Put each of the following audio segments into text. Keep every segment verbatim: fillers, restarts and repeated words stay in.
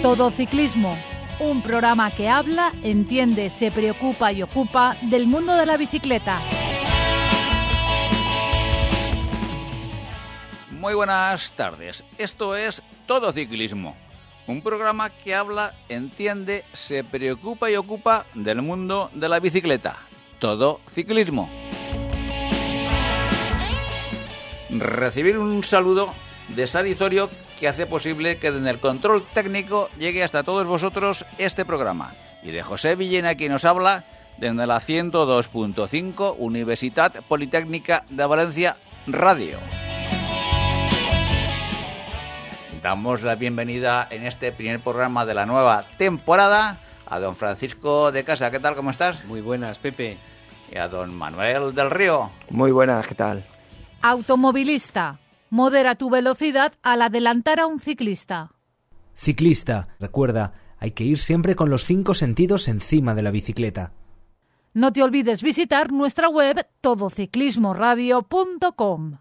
Todo Ciclismo, un programa que habla, entiende, se preocupa y ocupa del mundo de la bicicleta. Muy buenas tardes, esto es Todo Ciclismo, un programa que habla, entiende, se preocupa y ocupa del mundo de la bicicleta. Todo Ciclismo. Recibir un saludo de Sari Zorio, que hace posible que en el control técnico llegue hasta todos vosotros este programa, y de José Villena, quien nos habla desde la ciento dos punto cinco Universitat Politécnica de Valencia Radio. Damos la bienvenida en este primer programa de la nueva temporada a don Francisco de Casa. ¿Qué tal? ¿Cómo estás? Muy buenas, Pepe. Y a don Manuel del Río. Muy buenas, ¿qué tal? Automovilista. Modera tu velocidad al adelantar a un ciclista. Ciclista, recuerda, hay que ir siempre con los cinco sentidos encima de la bicicleta. No te olvides visitar nuestra web todo ciclismo radio punto com.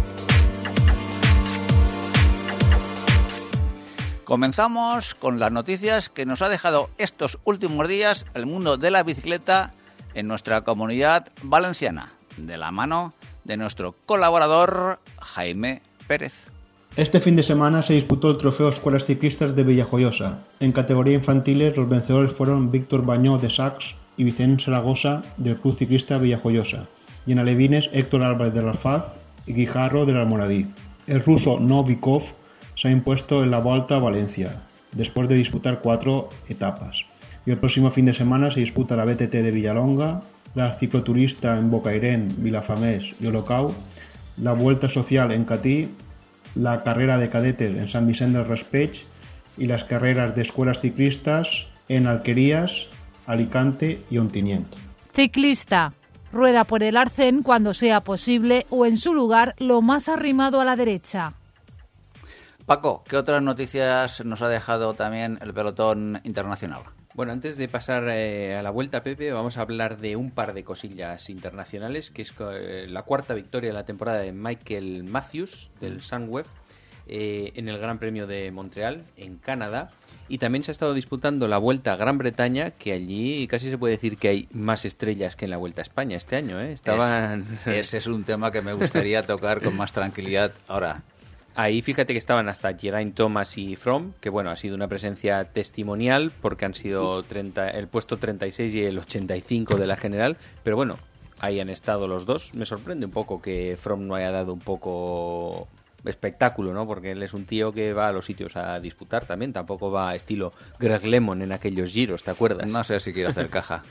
Comenzamos con las noticias que nos ha dejado estos últimos días el mundo de la bicicleta en nuestra comunidad valenciana, de la mano de nuestro colaborador Jaime Pérez. Este fin de semana se disputó el trofeo Escuelas Ciclistas de Villajoyosa. En categoría infantiles, los vencedores fueron Víctor Bañó de Sacs y Vicente Zaragoza del Club Ciclista Villajoyosa, y en alevines Héctor Álvarez del Alfaz y Guijarro del Almoradí. El ruso Novikov se ha impuesto en la Volta a Valencia, después de disputar cuatro etapas. Y el próximo fin de semana se disputa la B T T de Villalonga, la cicloturista en Bocairent, Vilafamés y Olocau, la Vuelta Social en Catí, la carrera de cadetes en San Vicente del Raspeig y las carreras de escuelas ciclistas en Alquerías, Alicante y Ontinyent. Ciclista. Rueda por el arcén cuando sea posible o en su lugar lo más arrimado a la derecha. Paco, ¿qué otras noticias nos ha dejado también el pelotón internacional? Bueno, antes de pasar eh, a la vuelta, Pepe, vamos a hablar de un par de cosillas internacionales, que es eh, la cuarta victoria de la temporada de Michael Matthews, del Sunweb, eh, en el Gran Premio de Montreal, en Canadá. Y también se ha estado disputando la Vuelta a Gran Bretaña, que allí casi se puede decir que hay más estrellas que en la Vuelta a España este año, ¿eh? Estaban... Es, ese es un tema que me gustaría tocar con más tranquilidad ahora. Ahí fíjate que estaban hasta Geraint Thomas y Froome, que bueno, ha sido una presencia testimonial porque han sido treinta, el puesto treinta y seis y el ochenta y cinco de la general, pero bueno, ahí han estado los dos. Me sorprende un poco que Froome no haya dado un poco espectáculo, ¿no? Porque él es un tío que va a los sitios a disputar también, tampoco va a estilo Greg LeMond en aquellos giros, ¿te acuerdas? No sé si quiero hacer caja.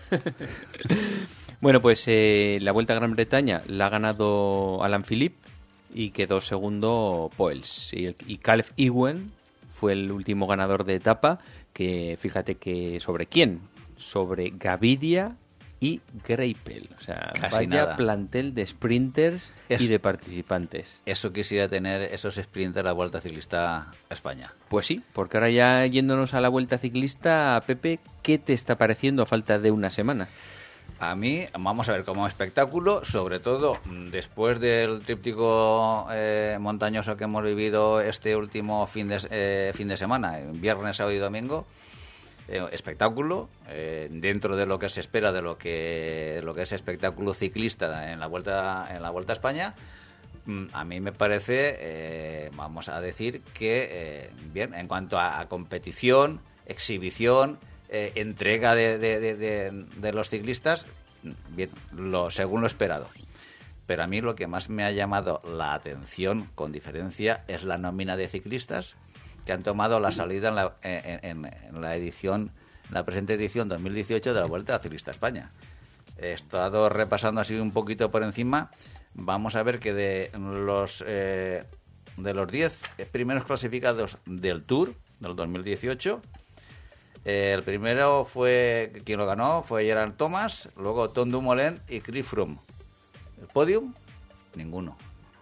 Bueno, pues eh, la Vuelta a Gran Bretaña la ha ganado Alain Philippe y quedó segundo Poels. Y, el, y Caleb Ewan fue el último ganador de etapa, que fíjate que ¿sobre quién? Sobre Gaviria y Greipel. O sea, casi vaya nada. Plantel de sprinters es, y de participantes. Eso quisiera tener esos sprinters a la Vuelta Ciclista a España. Pues sí, porque ahora ya yéndonos a la Vuelta Ciclista, Pepe, ¿qué te está pareciendo a falta de una semana? A mí, vamos a ver, como espectáculo, sobre todo después del tríptico eh, montañoso que hemos vivido este último fin de, eh, fin de semana, viernes, sábado y domingo, eh, espectáculo, eh, dentro de lo que se espera de lo que, de lo que es espectáculo ciclista en la Vuelta, en la Vuelta a España. A mí me parece, eh, vamos a decir que, eh, bien, en cuanto a, a competición, exhibición, Eh, entrega de, de, de, de, de los ciclistas, bien, lo, según lo esperado. Pero a mí lo que más me ha llamado la atención, con diferencia, es la nómina de ciclistas que han tomado la salida en la, en, en, en la edición, en la presente edición dos mil dieciocho de la Vuelta Ciclista a España. He estado repasando así un poquito por encima. Vamos a ver que de los eh, de los diez primeros clasificados del Tour del dos mil dieciocho, Eh, el primero fue, quien lo ganó fue Geraint Thomas, luego Tom Dumoulin y Chris Froome. El podium, ninguno.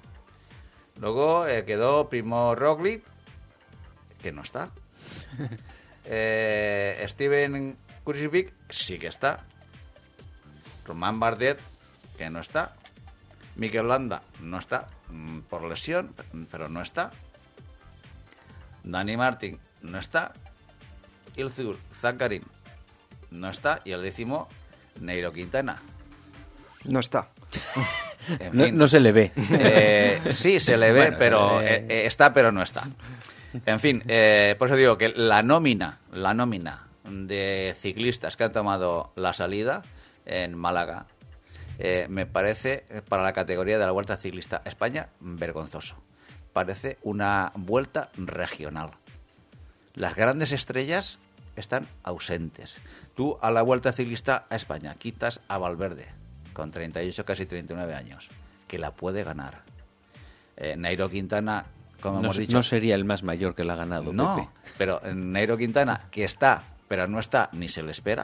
Luego eh, quedó Primo Roglic, que no está. eh, Steven Kruijswijk sí que está. Romain Bardet, que no está. Mikel Landa no está por lesión, pero no está. Dani Martin no está. Ilzur Zakarin no está, y el décimo, Nairo Quintana. No está. En No, fin, no se le ve. eh, sí, se le ve, Bueno, pero eh, eh, está, pero no está. En fin, eh, por eso digo que la nómina, la nómina de ciclistas que han tomado la salida en Málaga, eh, me parece, para la categoría de la Vuelta Ciclista España, vergonzoso. Parece una vuelta regional. Las grandes estrellas están ausentes. Tú a la Vuelta Ciclista a España quitas a Valverde, con treinta y ocho, casi treinta y nueve años, que la puede ganar. Eh, Nairo Quintana, como No, hemos dicho... no sería el más mayor que la ha ganado, No, Pepe. pero Nairo Quintana, que está, pero no está, ni se le espera.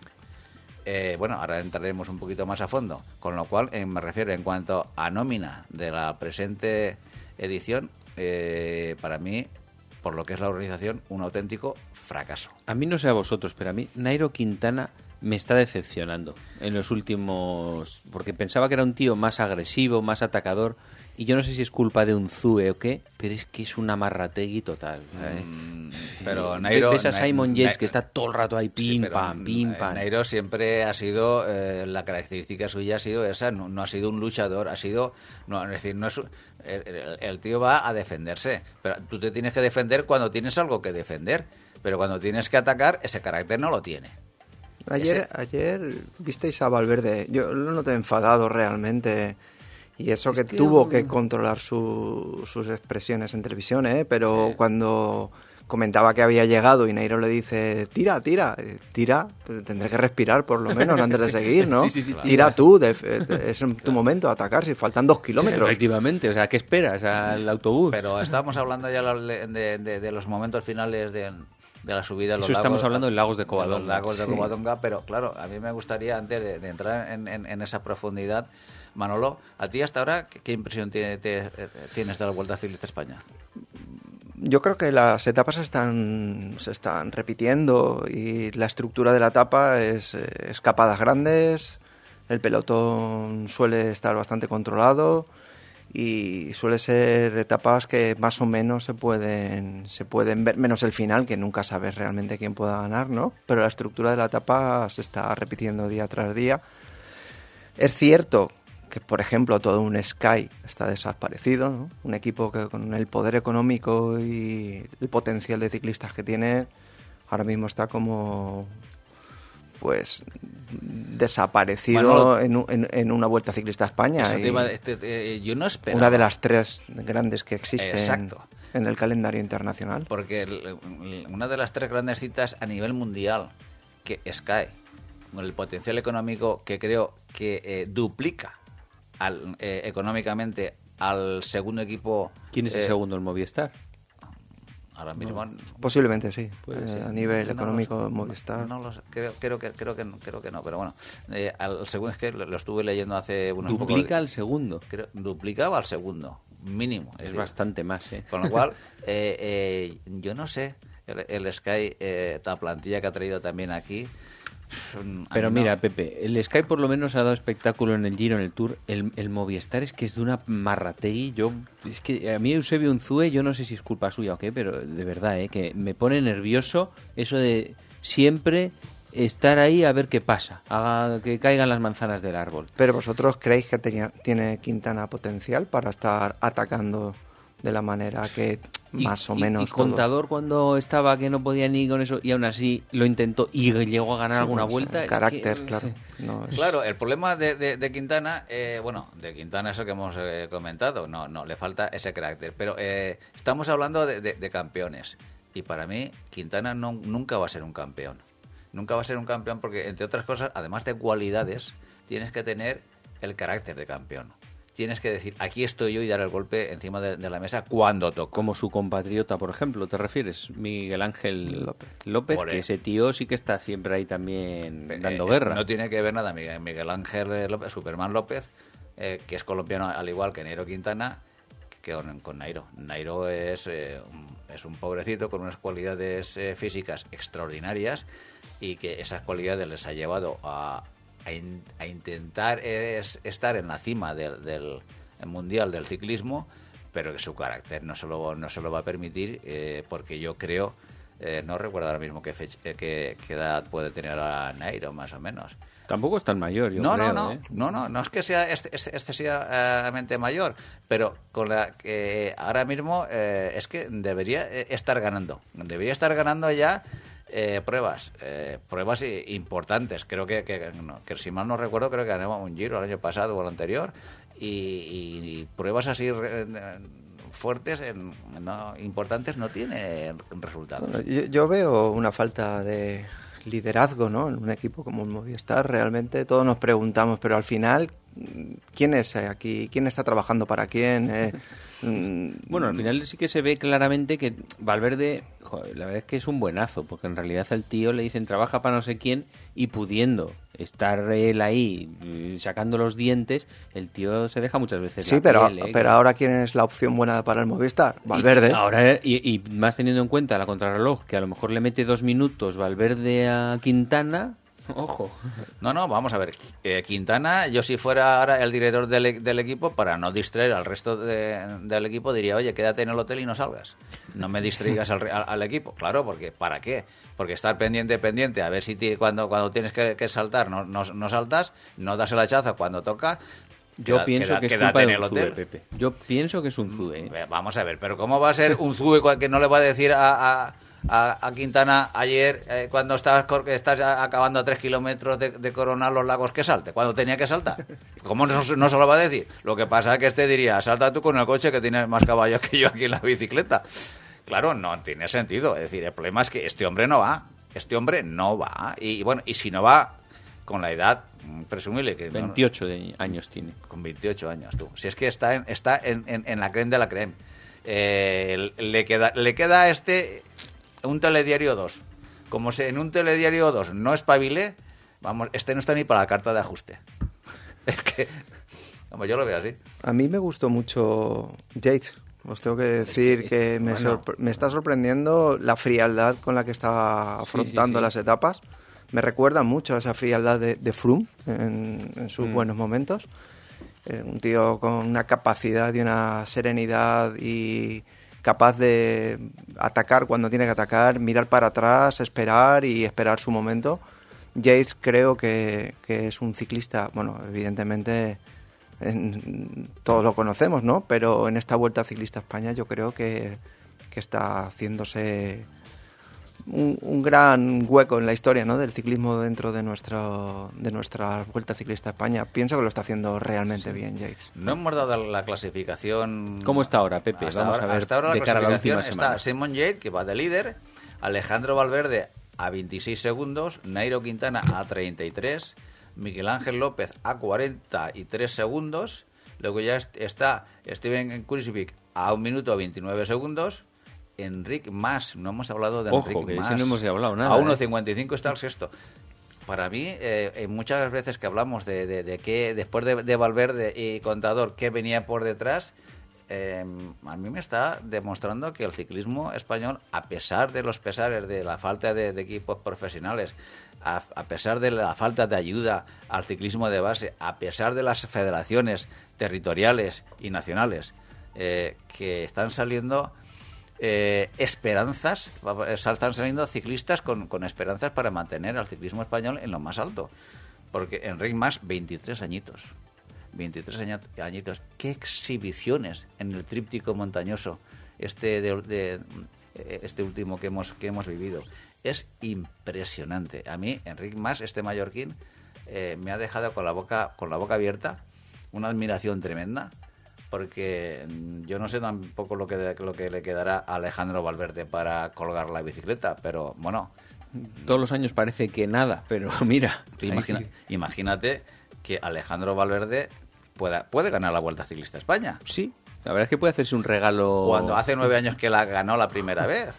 Eh, bueno, ahora entraremos un poquito más a fondo. Con lo cual, eh, me refiero en cuanto a nómina de la presente edición, eh, para mí, por lo que es la organización, un auténtico fracaso. A mí no sé a vosotros, pero a mí Nairo Quintana me está decepcionando en los últimos... Porque pensaba que era un tío más agresivo, más atacador, y yo no sé si es culpa de un Zue o qué, pero es que es una marrategui total. ¿sabes? Mm, pero Ve- Nairo... Ves a Na- Simon Yates Na- que está todo el rato ahí, Sí, pim, pero, pam, pim, eh, pam. Nairo siempre ha sido, eh, la característica suya ha sido esa, no, no ha sido un luchador, ha sido, no, es decir, no es, el, el- el tío va a defenderse, pero tú te tienes que defender cuando tienes algo que defender, pero cuando tienes que atacar, ese carácter no lo tiene. Ayer, Ese- ayer visteis a Valverde, yo lo noté enfadado realmente, y eso Es que, que tuvo un- que controlar su- sus expresiones en televisión, ¿eh? Pero Sí. cuando comentaba que había llegado y Nairo le dice, tira, tira, eh, tira, pues tendré que respirar por lo menos antes de seguir, ¿no? Sí, sí, sí, tira tira. tú, de- de- es en tu momento a atacar, si faltan dos kilómetros. Efectivamente, o sea, ¿qué esperas al autobús? Pero estábamos hablando ya de, de- de- de los momentos finales de, de la subida. de los Eso estamos lagos- hablando de Lagos de los Covadonga. lagos de Sí. Covadonga, pero claro, a mí me gustaría, antes de, de entrar en, en- en esa profundidad, Manolo, ¿a ti hasta ahora qué, qué impresión tiene- te- eh, tienes de la Vuelta Ciclista España? Yo creo que las etapas se están, se están repitiendo y la estructura de la etapa es eh, escapadas grandes, el pelotón suele estar bastante controlado y suele ser etapas que más o menos se pueden, se pueden ver, menos el final, que nunca sabes realmente quién pueda ganar, ¿no? Pero la estructura de la etapa se está repitiendo día tras día. Es cierto que, por ejemplo, todo un Sky está desaparecido, ¿no? Un equipo que con el poder económico y el potencial de ciclistas que tiene, ahora mismo está como, pues, desaparecido Manolo, en, un- en- en una Vuelta Ciclista a España. Eso te y iba a- este- eh, yo no esperaba. una de las tres grandes que existen Exacto. en el calendario internacional. Porque el- el- una de las tres grandes citas a nivel mundial, que Sky, con el potencial económico que creo que eh, duplica al, eh, económicamente al segundo equipo. ¿Quién es el eh, segundo? ¿El Movistar? Ahora mismo. Posiblemente sí, Puede eh, ser. a nivel no económico lo sé, Movistar. No, lo sé, creo, creo, que, creo, que, no, creo que no, pero bueno. Eh, al segundo es que lo, lo estuve leyendo hace unos pocos Duplica días. al segundo. Creo- duplicaba al segundo, mínimo. Es decir, bastante más, ¿eh? Con lo cual, eh, eh, yo no sé, el, el Sky, eh, la plantilla que ha traído también aquí. mm, a Pero mí no. mira, Pepe, el Sky por lo menos ha dado espectáculo en el Giro, en el Tour. El, el Movistar es que es de una marrategui. Yo, es que a mí Eusebio Unzue, yo no sé si es culpa suya o qué, pero de verdad, ¿eh? Que me pone nervioso eso de siempre estar ahí a ver qué pasa, a que caigan las manzanas del árbol. Pero vosotros creéis que tenía, tiene Quintana potencial para estar atacando de la manera que Y- más o y- menos Y todos? Contador cuando estaba que no podía ni con eso y aún así lo intentó y llegó a ganar Sí, alguna pues, vuelta. el es carácter, que, claro. No es- Claro, el problema de, de- de Quintana, eh, bueno, de Quintana es el que hemos eh, comentado, no, no, le falta ese carácter, pero eh, estamos hablando de, de- de campeones y para mí Quintana no, nunca va a ser un campeón, nunca va a ser un campeón porque entre otras cosas, además de cualidades, tienes que tener el carácter de campeón. Tienes que decir, aquí estoy yo y dar el golpe encima de, de la mesa cuando toco. Como su compatriota, por ejemplo, ¿te refieres? Miguel Ángel López. López, Por que él. ese tío sí que está siempre ahí también Eh, dando es- guerra. No tiene que ver nada Miguel, Miguel Ángel López, Superman López, eh, que es colombiano al igual que Nairo Quintana, que con, con Nairo. Nairo es, eh, un, es un pobrecito con unas cualidades eh, físicas extraordinarias y que esas cualidades les ha llevado a, a, in- a intentar es- estar en la cima del, del mundial del ciclismo, pero que su carácter no se lo, no se lo va a permitir eh, porque yo creo Eh, no recuerdo ahora mismo qué, fecha, eh, qué, qué edad puede tener ahora Nairo, más o menos. Tampoco es tan mayor, yo no, creo. No, no, ¿eh? no, no, no es que sea excesivamente mayor, pero con la que ahora mismo eh, es que debería estar ganando. Debería estar ganando ya eh, pruebas, eh, pruebas importantes. Creo que, que, no, que, si mal no recuerdo, creo que ganó un Giro el año pasado o el anterior, y, y, y pruebas así eh, fuertes, en, no, importantes, no tiene resultados. Bueno, yo, yo veo una falta de liderazgo, ¿no? En un equipo como el Movistar, realmente todos nos preguntamos, pero al final, ¿quién es aquí? ¿Quién está trabajando para quién? Eh, bueno, al final sí que se ve claramente que Valverde, joder, la verdad es que es un buenazo, porque en realidad al tío le dicen trabaja para no sé quién, y pudiendo estar él ahí sacando los dientes, el tío se deja muchas veces sí, la pero, piel, ¿eh? pero ahora ¿quién es la opción buena para el Movistar? Valverde. Y, ahora, y, y más teniendo en cuenta la contrarreloj, que a lo mejor le mete dos minutos Valverde a Quintana. Ojo. No, no, vamos a ver. Eh, Quintana, yo si fuera ahora el director del, del equipo, para no distraer al resto de, del equipo, diría, oye, quédate en el hotel y no salgas. No me distraigas al, al, al equipo. Claro, porque ¿para qué? Porque estar pendiente, pendiente, a ver si te, cuando, cuando tienes que, que saltar no, no, no saltas, no das el hachazo cuando toca. Yo queda, pienso queda, que es quédate culpa en de el un hotel. Zube, Pepe. Yo pienso que es un Zube. ¿eh? Vamos a ver, pero ¿cómo va a ser un Zube que no le va a decir a... a A, a Quintana ayer, eh, cuando estás, estás acabando a tres kilómetros de, de coronar los lagos, que salte, cuando tenía que saltar? ¿Cómo no, no se lo va a decir? Lo que pasa es que este diría, salta tú con el coche que tienes más caballos que yo aquí en la bicicleta. Claro, no tiene sentido. Es decir, el problema es que este hombre no va. Este hombre no va. Y, y bueno, y si no va con la edad presumible que veintiocho de años tiene. Con veintiocho años, tú. Si es que está en, está en, en, en la creme de la creme. Eh, le queda le queda a este... un telediario dos. Como si en un telediario dos no espabile, vamos, este no está ni para la carta de ajuste. Es que, vamos, yo lo veo así. A mí me gustó mucho Yates. Os tengo que decir que me, bueno. sorpre- me está sorprendiendo la frialdad con la que está afrontando sí, sí. las etapas. Me recuerda mucho a esa frialdad de, de Froome en, en sus mm. buenos momentos. Eh, un tío con una capacidad y una serenidad y capaz de atacar cuando tiene que atacar, mirar para atrás, esperar y esperar su momento. Yates creo que, que es un ciclista, bueno, evidentemente en, todos lo conocemos, ¿no? Pero en esta Vuelta Ciclista a España yo creo que, que está haciéndose un, un gran hueco en la historia, ¿no? Del ciclismo dentro de nuestro de nuestra Vuelta Ciclista a España. Pienso que lo está haciendo realmente sí. bien Yates. No hemos dado la clasificación. ¿Cómo está ahora, Pepe? Hasta Vamos ahora, a ver hasta ahora de la cara a la clasificación última está semana. Simon Yates, que va de líder, Alejandro Valverde a veintiséis segundos, Nairo Quintana a treinta y tres, Miguel Ángel López a cuarenta y tres segundos, luego ya está Steven Kruijswijk a un minuto veintinueve segundos, Enric Mas, no hemos hablado de Ojo, Enric que Mas, ese no hemos hablado nada. a uno ¿eh? cincuenta y cinco está el sexto. Para mí, eh, muchas veces que hablamos de, de, de que después de, de Valverde y Contador, ¿qué venía por detrás? Eh, a mí me está demostrando que el ciclismo español, a pesar de los pesares de la falta de, de equipos profesionales, a, a pesar de la falta de ayuda al ciclismo de base, a pesar de las federaciones territoriales y nacionales eh, que están saliendo eh, esperanzas, están saliendo ciclistas con, con esperanzas para mantener al ciclismo español en lo más alto. Porque Enric Mas, veintitrés añitos. veintitrés añitos. Qué exhibiciones en el tríptico montañoso este de, de este último que hemos que hemos vivido. Es impresionante. A mí, Enric Mas, este mallorquín, eh, me ha dejado con la boca con la boca abierta, una admiración tremenda, porque yo no sé tampoco lo que lo que le quedará a Alejandro Valverde para colgar la bicicleta, pero bueno, todos los años parece que nada, pero mira, imagina, sí. imagínate que Alejandro Valverde pueda, puede ganar la Vuelta Ciclista a España. Sí, la verdad es que puede hacerse un regalo. Cuando hace nueve años que la ganó la primera vez.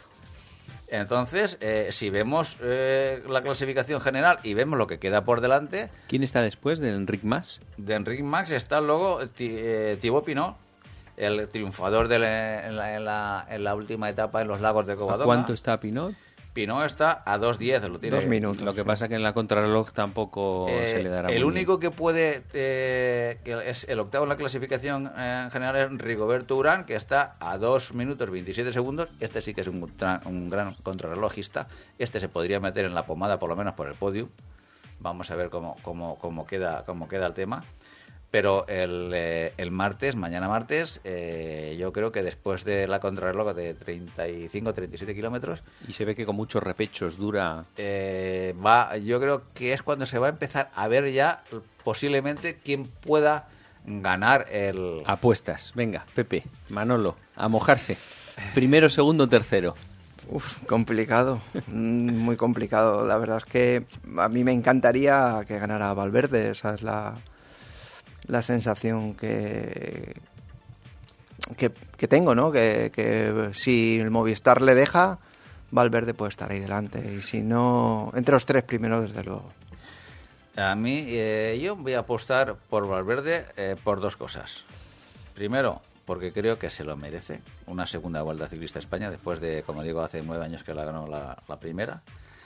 Entonces, eh, si vemos eh, la clasificación general y vemos lo que queda por delante... ¿Quién está después de Enric Mas? De Enric Mas está luego eh, Thibaut Pinot, el triunfador de la, en, la, en, la, en la última etapa en los lagos de Covadonga. ¿A cuánto está Pinot? Pinot está a dos diez, lo tiene. Dos minutos. Lo que pasa que en la contrarreloj tampoco Eh, se le dará el muy único que puede, eh, que es el octavo en la clasificación eh, en general, es Rigoberto Urán, que está a dos minutos veintisiete segundos. Este sí que es un, tra- un gran contrarrelojista. Este se podría meter en la pomada, por lo menos por el podio. Vamos a ver cómo, cómo, cómo, queda, cómo queda el tema. Pero el, eh, el martes, mañana martes, eh, yo creo que después de la contrarreloj de treinta y cinco treinta y siete kilómetros, bien. Y se ve que con muchos repechos dura... eh, va, yo creo que es cuando se va a empezar a ver ya posiblemente quién pueda ganar el... Apuestas. Venga, Pepe, Manolo, a mojarse. Primero, segundo, tercero. Uf, complicado, mm, muy complicado. La verdad es que a mí me encantaría que ganara Valverde, esa es la, la sensación que, que, que tengo, ¿no? Que, que si el Movistar le deja, Valverde puede estar ahí delante. Y si no, entre los tres primeros, desde luego. A mí, eh, yo voy a apostar por Valverde eh, por dos cosas. Primero, porque creo que se lo merece una segunda Vuelta Ciclista a España, después de, como digo, hace nueve años que la ganó la, la primera.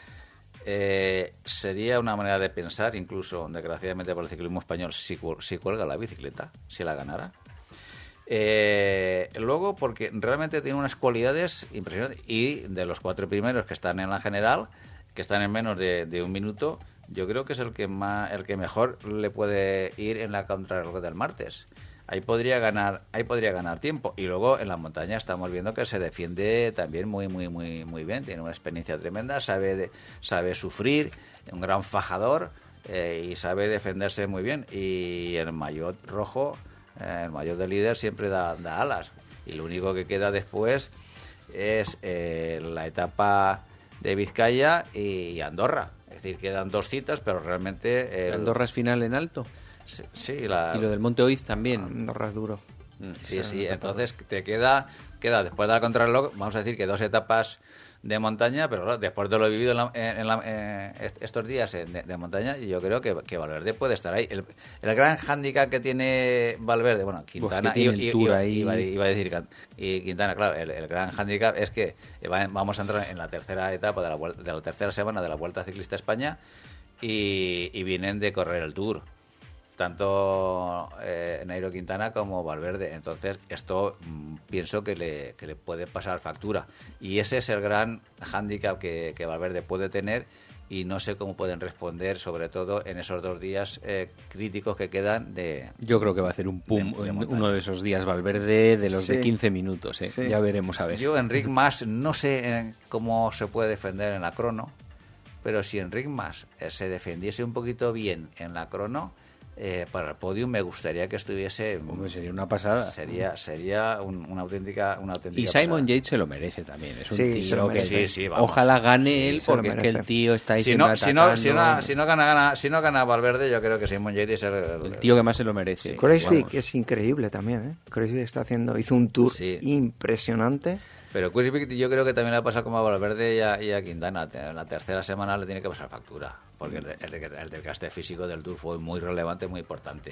Eh, sería una manera de pensar, incluso, desgraciadamente para el ciclismo español, si, si cuelga la bicicleta, si la ganara. Eh, luego, porque realmente tiene unas cualidades impresionantes, y de los cuatro primeros que están en la general, que están en menos de, de un minuto, yo creo que es el que más, el que mejor le puede ir en la contrarreloj del martes. Ahí podría ganar, ahí podría ganar tiempo. Y luego en la montaña estamos viendo que se defiende también muy, muy, muy, muy bien. Tiene una experiencia tremenda, sabe, de, sabe sufrir, un gran fajador eh, y sabe defenderse muy bien. Y el maillot rojo, eh, el maillot de líder siempre da, da alas. Y lo único que queda después es eh, la etapa de Vizcaya y Andorra. Es decir, quedan dos citas, pero realmente... El... Andorra es final en alto. Sí, sí, la... Y lo del Monte Oiz también. Andorra es duro. Sí, sí, entonces te queda, queda después de la contrarreloj, vamos a decir que dos etapas de montaña, pero claro, después de lo vivido en, la, en, la, en estos días de, de montaña, yo creo que, que Valverde puede estar ahí. El, el gran hándicap que tiene Valverde, bueno, Quintana, pues que y, y, iba, ahí. Iba, iba a decir, y Quintana, claro, el, el gran hándicap es que vamos a entrar en la tercera etapa de la, de la tercera semana de la Vuelta Ciclista a España y, y vienen de correr el Tour. Tanto eh, Nairo Quintana como Valverde. Entonces, esto mmm, pienso que le, que le puede pasar factura. Y ese es el gran hándicap que, que Valverde puede tener y no sé cómo pueden responder, sobre todo en esos dos días eh, críticos que quedan de... Yo creo que va a hacer un pum de, de uno de esos días Valverde de los sí. de quince minutos. ¿eh? Sí. Ya veremos a ver. Yo, Enric Mas, no sé eh, cómo se puede defender en la crono, pero si Enric Mas eh, se defendiese un poquito bien en la crono, Eh, para el podium me gustaría que estuviese. Hombre, sería una pasada. Sería sería un, una auténtica una auténtica y Simon pasada. Yates se lo merece también. Es un Sí, tío que sí, sí, vamos. ojalá gane Sí, él se lo porque es que merece. el tío está ahí Si siempre no, si no, si atacando. no, si no gana, gana, si no gana Valverde, yo creo que Simon Yates es el, el, El tío que más se lo merece. Sí. Kreuzvik Vamos. es increíble también, ¿eh? Kreuzvik está haciendo, hizo un tour Sí. impresionante. Pero Kreuzvik yo creo que también le va a pasar como a Valverde y a, y a Quintana. En la tercera semana le tiene que pasar factura, porque el, de, el, de, el desgaste físico del Tour fue muy relevante, muy importante.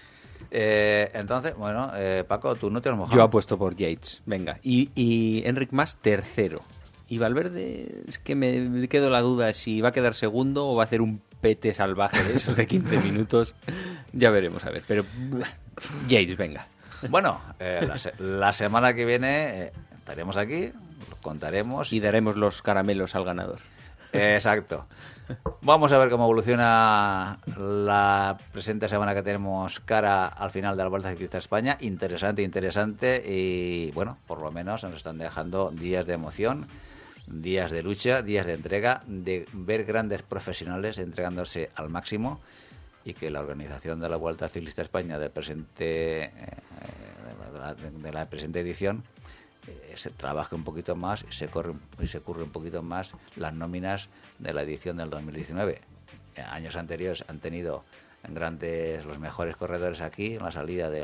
Eh, entonces, bueno, eh, Paco, tú no te has mojado. Yo apuesto por Yates, venga. Y, y Enric Mas tercero. Y Valverde, es que me quedo la duda si va a quedar segundo o va a hacer un pete salvaje de esos de quince minutos. Ya veremos, a ver. Pero Yates, venga. Bueno, eh, la, se la semana que viene eh, estaremos aquí, lo contaremos. Y daremos los caramelos al ganador. Eh, exacto. Vamos a ver cómo evoluciona la presente semana que tenemos cara al final de la Vuelta Ciclista a España. Interesante, interesante. Y bueno, por lo menos nos están dejando días de emoción, días de lucha, días de entrega, de ver grandes profesionales entregándose al máximo y que la organización de la Vuelta Ciclista a España del presente, eh, de, la, de la presente edición eh, se trabaje un poquito más y se corre y se curre un poquito más las nóminas de la edición del dos mil diecinueve. En años anteriores han tenido grandes los mejores corredores aquí en la salida del,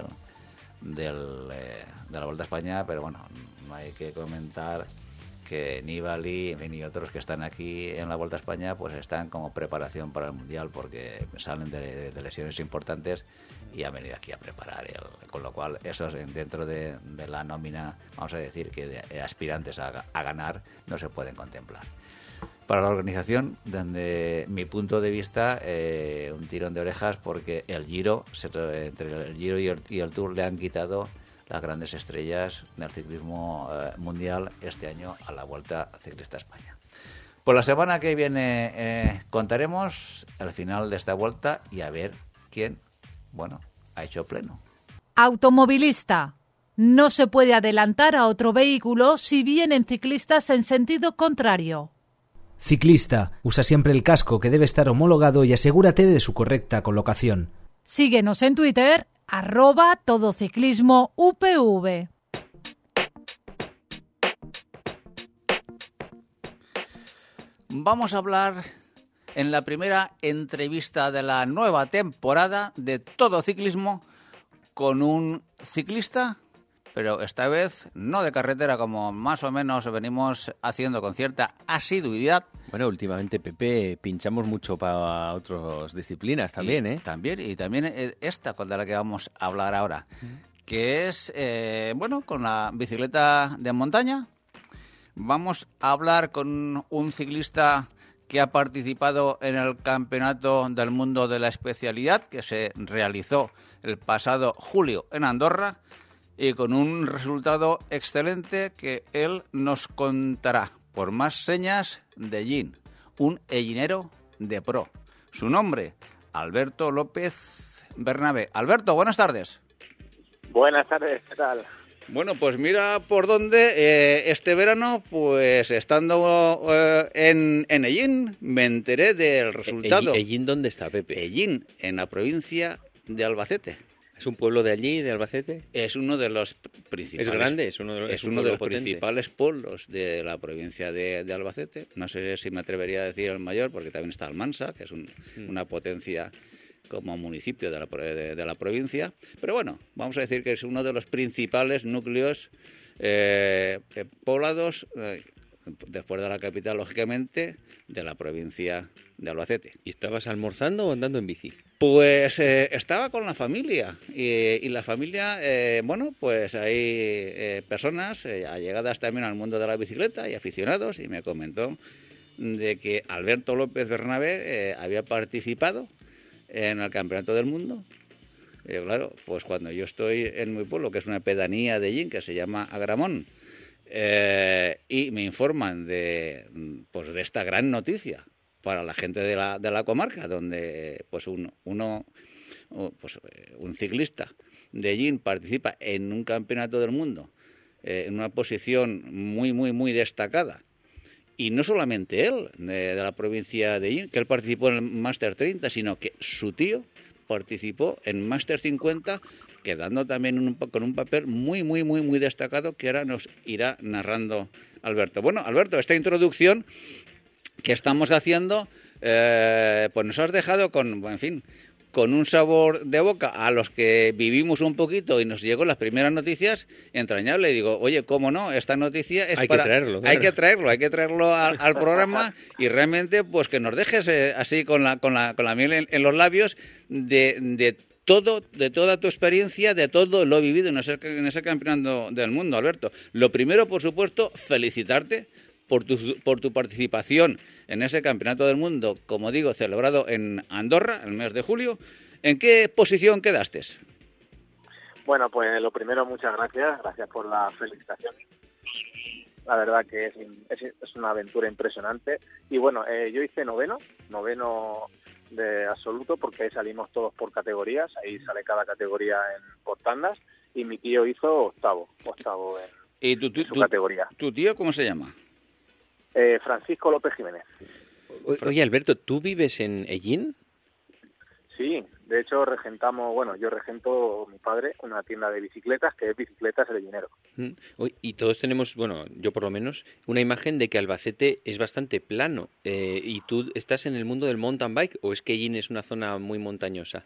del eh, de la Vuelta a España, pero bueno, no hay que comentar que Nibali y otros que están aquí en la Vuelta a España pues están como preparación para el Mundial porque salen de, de lesiones importantes y han venido aquí a preparar el, con lo cual esos dentro de, de la nómina, vamos a decir que de aspirantes a, a ganar no se pueden contemplar. para la organización, desde mi punto de vista, eh, un tirón de orejas, porque el Giro, se, entre el Giro y el, y el Tour, le han quitado las grandes estrellas del ciclismo eh, mundial este año a la Vuelta Ciclista a España. Pues la semana que viene eh, contaremos el final de esta vuelta y a ver quién, bueno, ha hecho pleno. Automovilista. No se puede adelantar a otro vehículo si vienen ciclistas en sentido contrario. Ciclista. Usa siempre el casco, que debe estar homologado, y asegúrate de su correcta colocación. Síguenos en Twitter, arroba todociclismo U P V. Vamos a hablar en la primera entrevista de la nueva temporada de Todo Ciclismo con un ciclista, pero esta vez no de carretera, como más o menos venimos haciendo con cierta asiduidad. Bueno, últimamente, Pepe, pinchamos mucho para otras disciplinas también, y, ¿eh? También, y también esta con la que vamos a hablar ahora, que es, eh, bueno, con la bicicleta de montaña. Vamos a hablar con un ciclista que ha participado en el Campeonato del Mundo de la Especialidad, que se realizó el pasado julio en Andorra, y con un resultado excelente que él nos contará por más señas de Gin, un ellinero de pro. Su nombre, Alberto López Bernabé. Alberto, buenas tardes. Buenas tardes, ¿qué tal? Bueno, pues mira por dónde eh, este verano, pues estando eh, en, en Ellín, me enteré del resultado. ¿Ellín dónde está, Pepe? Ellín, en la provincia de Albacete. ¿Es un pueblo de allí, de Albacete? Es uno de los principales. ¿Es grande? Es uno de los, es es un uno de los potente. principales pueblos de la provincia de, de Albacete. No sé si me atrevería a decir el mayor, porque también está Almansa, que es un, mm. una potencia como municipio de la, de, de la provincia, pero bueno, vamos a decir que es uno de los principales núcleos eh, poblados, eh, después de la capital, lógicamente, de la provincia de Albacete. ¿Y estabas almorzando o andando en bici? Pues eh, estaba con la familia, y, y la familia, eh, bueno, pues hay eh, personas eh, allegadas también al mundo de la bicicleta y aficionados, y me comentó de que Alberto López Bernabé eh, había participado en el Campeonato del Mundo. Y claro, pues cuando yo estoy en mi pueblo, que es una pedanía de Ellín, que se llama Agramón, eh, y me informan de, pues, de esta gran noticia para la gente de la, de la comarca, donde pues un, uno, pues, un ciclista de Ellín participa en un Campeonato del Mundo, eh, en una posición muy, muy, muy destacada. Y no solamente él, de, de la provincia de Ellín, que él participó en el Máster treinta, sino que su tío participó en Máster cincuenta, quedando también un, con un papel muy, muy, muy, muy destacado, que ahora nos irá narrando Alberto. Bueno, Alberto, esta introducción que estamos haciendo, eh, pues nos has dejado con, en fin, con un sabor de boca a los que vivimos un poquito y nos llegó las primeras noticias entrañable. Y digo, oye, ¿cómo no? Esta noticia es hay para... Que traerlo, claro. Hay que traerlo, hay que traerlo al, al programa y realmente pues que nos dejes eh, así con la, con la, con la miel en, en los labios de, de todo, de toda tu experiencia, de todo lo vivido en ese, en ese campeonato del mundo, Alberto. Lo primero, por supuesto, felicitarte por tu, por tu participación en ese Campeonato del Mundo, como digo, celebrado en Andorra, el mes de julio. ¿En qué posición quedaste? Bueno, pues lo primero, muchas gracias. Gracias por la felicitación. La verdad que es, es, es una aventura impresionante. Y bueno, eh, yo hice noveno, noveno de absoluto, porque ahí salimos todos por categorías. Ahí sale cada categoría en, por tandas. Y mi tío hizo octavo, octavo en, ¿Y tu, tu, en su tu, categoría. ¿Tu tío cómo se llama? Eh, Francisco López Jiménez. Oye, Alberto, ¿tú vives en Ellín? Sí, de hecho regentamos, bueno, yo regento, mi padre, una tienda de bicicletas, que es Bicicletas El Ellinero. Y todos tenemos, bueno, yo por lo menos, una imagen de que Albacete es bastante plano. Eh, ¿Y tú estás en el mundo del mountain bike o es que Ellín es una zona muy montañosa?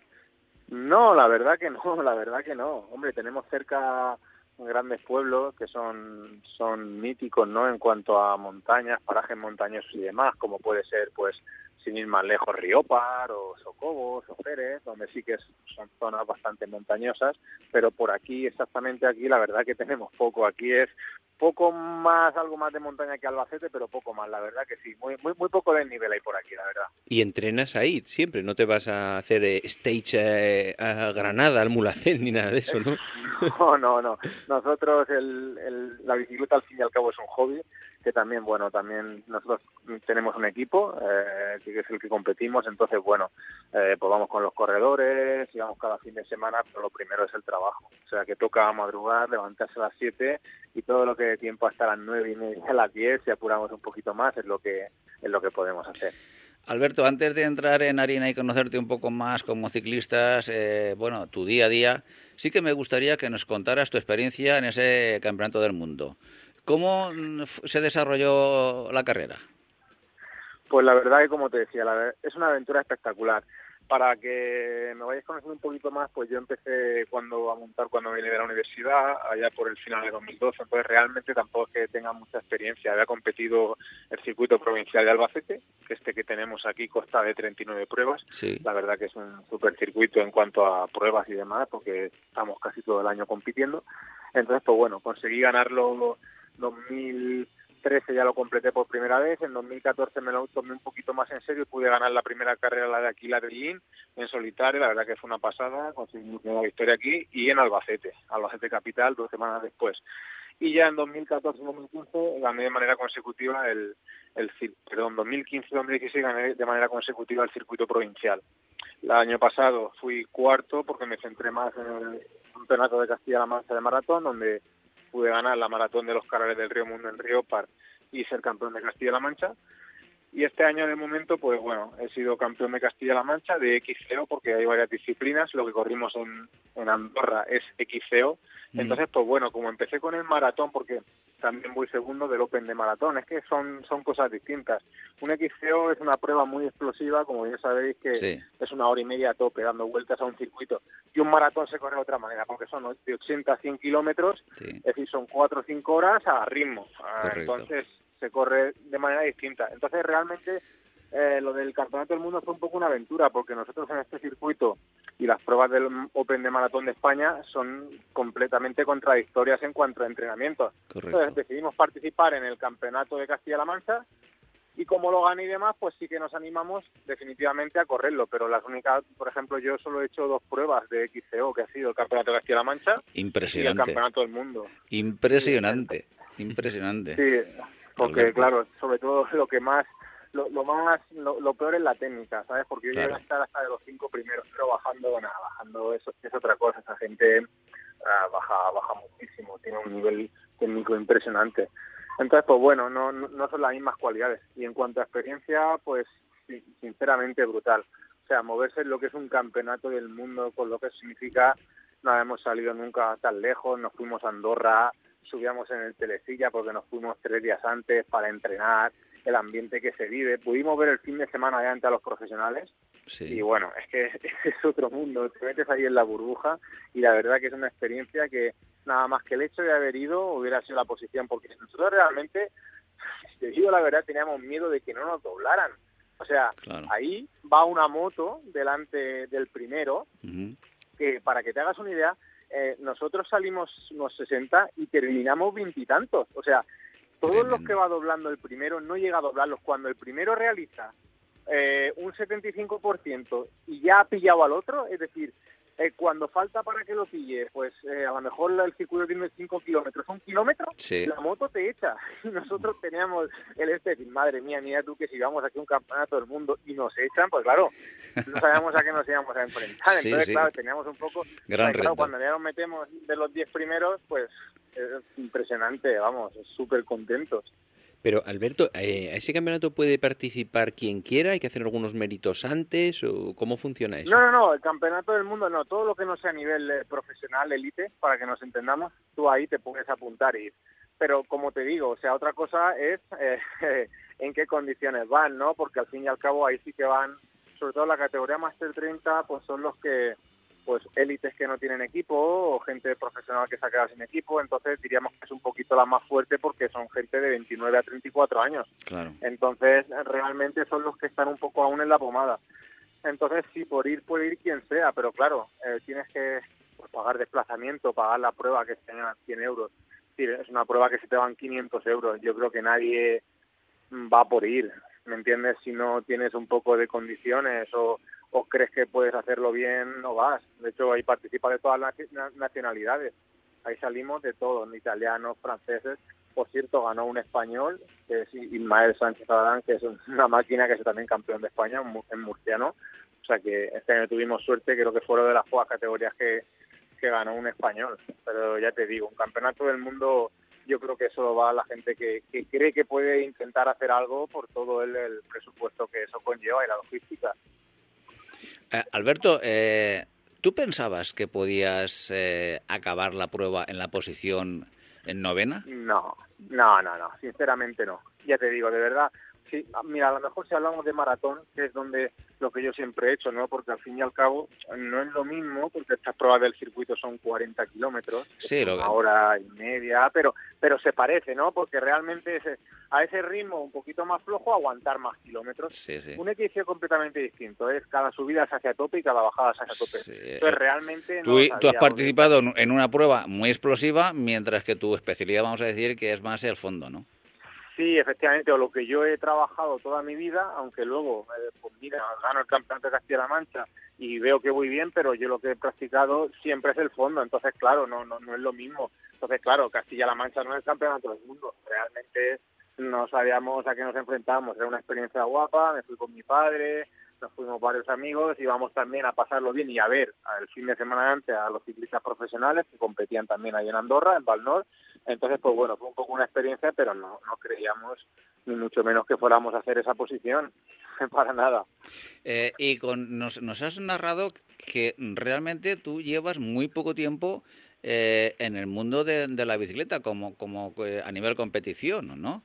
No, la verdad que no, la verdad que no. Hombre, tenemos cerca grandes pueblos que son son míticos, ¿no? En cuanto a montañas, parajes montañosos y demás, como puede ser, pues, sin ir más lejos, Riópar o Socobos o Jerez, donde sí que es, son zonas bastante montañosas, pero por aquí, exactamente aquí, la verdad que tenemos poco. Aquí es poco más, algo más de montaña que Albacete, pero poco más, la verdad que sí, muy muy muy poco de nivel hay por aquí, la verdad. Y entrenas ahí siempre, no te vas a hacer eh, stage eh, a Granada, al Mulhacén, ni nada de eso, ¿no? No, no, no. Nosotros, el, el, la bicicleta al fin y al cabo es un hobby, que también, bueno, también nosotros tenemos un equipo, eh, que es el que competimos, entonces, bueno, eh, pues vamos con los corredores, y vamos cada fin de semana, pero lo primero es el trabajo. O sea, que toca madrugar, levantarse a las siete y todo lo que dé tiempo hasta las nueve y media, a las diez, si apuramos un poquito más, es lo que, es lo que podemos hacer. Alberto, antes de entrar en harina y conocerte un poco más como ciclistas, eh, bueno, tu día a día, sí que me gustaría que nos contaras tu experiencia en ese Campeonato del Mundo. ¿Cómo se desarrolló la carrera? Pues la verdad que, como te decía, la, es una aventura espectacular. Para que me vayáis conociendo un poquito más, pues yo empecé cuando a montar cuando vine de la universidad, allá por el final de dos mil doce, entonces realmente tampoco es que tenga mucha experiencia. Había competido el circuito provincial de Albacete, que este que tenemos aquí consta de treinta y nueve pruebas. Sí. La verdad que es un super circuito en cuanto a pruebas y demás, porque estamos casi todo el año compitiendo. Entonces, pues bueno, conseguí ganarlo dos mil trece, ya lo completé por primera vez, en dos mil catorce me lo tomé un poquito más en serio y pude ganar la primera carrera, la de aquí, la de Berlín, en solitario, la verdad que fue una pasada, conseguí mi primera victoria aquí, y en Albacete, Albacete capital, dos semanas después. Y ya en dos mil catorce dos mil quince gané de manera consecutiva el, el perdón, dos mil quince dos mil dieciséis gané de manera consecutiva el circuito provincial. El año pasado fui cuarto porque me centré más en el Campeonato de Castilla-La Mancha de maratón, donde pude ganar la maratón de los Carrales del Río Mundo en Riópar y ser campeón de Castilla-La Mancha. Y este año, de momento, pues bueno, he sido campeón de Castilla-La Mancha de X C O, porque hay varias disciplinas. Lo que corrimos en, en Andorra es X C O. Mm. Entonces, pues bueno, como empecé con el maratón, porque también voy segundo del Open de maratón, es que son, son cosas distintas. Un X C O es una prueba muy explosiva, como ya sabéis, que sí. Es una hora y media a tope, dando vueltas a un circuito. Y un maratón se corre de otra manera, porque son de ochenta a cien kilómetros, sí. Es decir, son cuatro o cinco horas a ritmo. Correcto. Entonces, se corre de manera distinta. Entonces, realmente, eh, lo del Campeonato del Mundo fue un poco una aventura, porque nosotros en este circuito y las pruebas del Open de Maratón de España son completamente contradictorias en cuanto a entrenamiento. Correcto. Entonces, decidimos participar en el Campeonato de Castilla-La Mancha, y como lo gané y demás, pues sí que nos animamos definitivamente a correrlo, pero las únicas, por ejemplo, yo solo he hecho dos pruebas de X C O, que ha sido el Campeonato de Castilla-La Mancha y el Campeonato del Mundo. Impresionante, sí. Impresionante. Sí, porque Alberto. Claro, sobre todo lo que más, lo, lo más, lo, lo peor es la técnica, ¿sabes? Porque yo claro. llegué a estar hasta de los cinco primeros, pero bajando, nada, bajando eso es otra cosa, esa gente uh, baja, baja muchísimo, tiene un nivel técnico impresionante. Entonces, pues bueno, no, no son las mismas cualidades. Y en cuanto a experiencia, pues sinceramente brutal. O sea, moverse en lo que es un campeonato del mundo, con lo que significa, no hemos salido nunca tan lejos, nos fuimos a Andorra, subíamos en el Telesilla porque nos fuimos tres días antes para entrenar, el ambiente que se vive. Pudimos ver el fin de semana ya ante a los profesionales. Sí. Y bueno, es que es otro mundo, te metes ahí en la burbuja y la verdad que es una experiencia que nada más que el hecho de haber ido hubiera sido la posición, porque nosotros realmente, si te digo la verdad, teníamos miedo de que no nos doblaran. O sea, claro. Ahí va una moto delante del primero, uh-huh. que para que te hagas una idea, eh, nosotros salimos unos sesenta y terminamos veintitantos. O sea, todos Tremendo. Los que va doblando el primero no llega a doblarlos. Cuando el primero realiza eh, un setenta y cinco por ciento y ya ha pillado al otro, es decir, eh, cuando falta para que lo pille, pues eh, a lo mejor el circuito tiene cinco kilómetros, un kilómetro, sí. La moto te echa. Y nosotros teníamos el este, madre mía, mira tú que si vamos aquí a un campeonato del mundo y nos echan, pues claro, no sabíamos a qué nos íbamos a enfrentar. Sí, entonces, sí. Claro, teníamos un poco... Gran claro, reto. Cuando ya nos metemos de los diez primeros, pues es impresionante, vamos, súper contentos. Pero, Alberto, ¿a ese campeonato puede participar quien quiera? ¿Hay que hacer algunos méritos antes? ¿O cómo funciona eso? No, no, no, el campeonato del mundo no. Todo lo que no sea a nivel eh, profesional, élite, para que nos entendamos, tú ahí te puedes apuntar y ir. Pero, como te digo, o sea, otra cosa es eh, eh, en qué condiciones van, ¿no? Porque al fin y al cabo ahí sí que van, sobre todo la categoría Master treinta, pues son los que pues élites que no tienen equipo o gente profesional que se ha quedado sin equipo, entonces diríamos que es un poquito la más fuerte porque son gente de veintinueve a treinta y cuatro años. Claro. Entonces realmente son los que están un poco aún en la pomada. Entonces sí, por ir puede ir quien sea, pero claro, eh, tienes que pues, pagar desplazamiento, pagar la prueba que se llama cien euros. Sí, es una prueba que se te van quinientos euros. Yo creo que nadie va por ir, ¿me entiendes? Si no tienes un poco de condiciones o, o crees que puedes hacerlo bien, no vas. De hecho, ahí participa de todas las nacionalidades. Ahí salimos de todos, italianos, franceses. Por cierto, ganó un español, que es Ismael Sánchez Adán, que es una máquina, que es también campeón de España en murciano. O sea que este año tuvimos suerte, creo que fueron de las pocas categorías que, que ganó un español. Pero ya te digo, un campeonato del mundo, yo creo que eso va a la gente que, que cree que puede intentar hacer algo por todo el, el presupuesto que eso conlleva y la logística. Eh, Alberto, eh, ¿tú pensabas que podías eh, acabar la prueba en la posición en novena? No, no, no, no, sinceramente no. Ya te digo, de verdad, sí, mira, a lo mejor si hablamos de maratón, que es donde lo que yo siempre he hecho, ¿no? Porque al fin y al cabo no es lo mismo, porque estas pruebas del circuito son cuarenta kilómetros, sí, lo una hora y media, pero pero se parece, ¿no? Porque realmente ese, a ese ritmo un poquito más flojo, aguantar más kilómetros. Sí, sí. Un equilibrio completamente distinto, es cada subida se hace a tope y cada bajada se hace a tope. Sí. Entonces realmente Tú, no tú has participado porque... en una prueba muy explosiva, mientras que tu especialidad, vamos a decir, que es más el fondo, ¿no? Sí, efectivamente, o lo que yo he trabajado toda mi vida, aunque luego, eh, pues mira, gano el campeonato de Castilla-La Mancha y veo que voy bien, pero yo lo que he practicado siempre es el fondo, entonces claro, no no no es lo mismo. Entonces claro, Castilla-La Mancha no es el campeonato del mundo, realmente no sabíamos a qué nos enfrentamos, era una experiencia guapa, me fui con mi padre, nos fuimos varios amigos, íbamos también a pasarlo bien y a ver el fin de semana antes a los ciclistas profesionales que competían también ahí en Andorra, en Valnor. Entonces, pues bueno, fue un poco una experiencia, pero no, no creíamos ni mucho menos que fuéramos a hacer esa posición, para nada. Eh, y con nos, nos has narrado que realmente tú llevas muy poco tiempo eh, en el mundo de, de la bicicleta, como, como eh, a nivel competición, ¿no?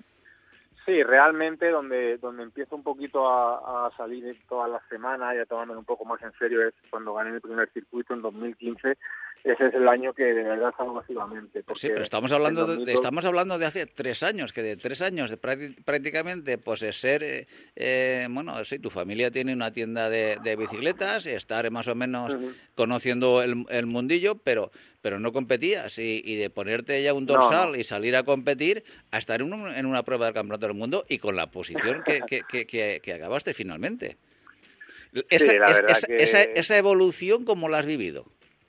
Sí, realmente donde donde empiezo un poquito a, a salir todas las semanas y a tomármelo un poco más en serio es cuando gané el primer circuito en dos mil quince. Ese es el año que de verdad salgo masivamente. Sí, pero estamos hablando de, estamos hablando de hace tres años, que de tres años de prácticamente pues es ser, eh, eh, bueno, sí, tu familia tiene una tienda de, de bicicletas, estar más o menos uh-huh. conociendo el, el mundillo, pero pero no competías y, y de ponerte ya un dorsal no, no. y salir a competir a estar en, un, en una prueba del Campeonato del Mundo y con la posición que, que, que, que, que acabaste finalmente. Esa, sí, la es, verdad esa, que... esa, esa evolución, ¿cómo la has vivido?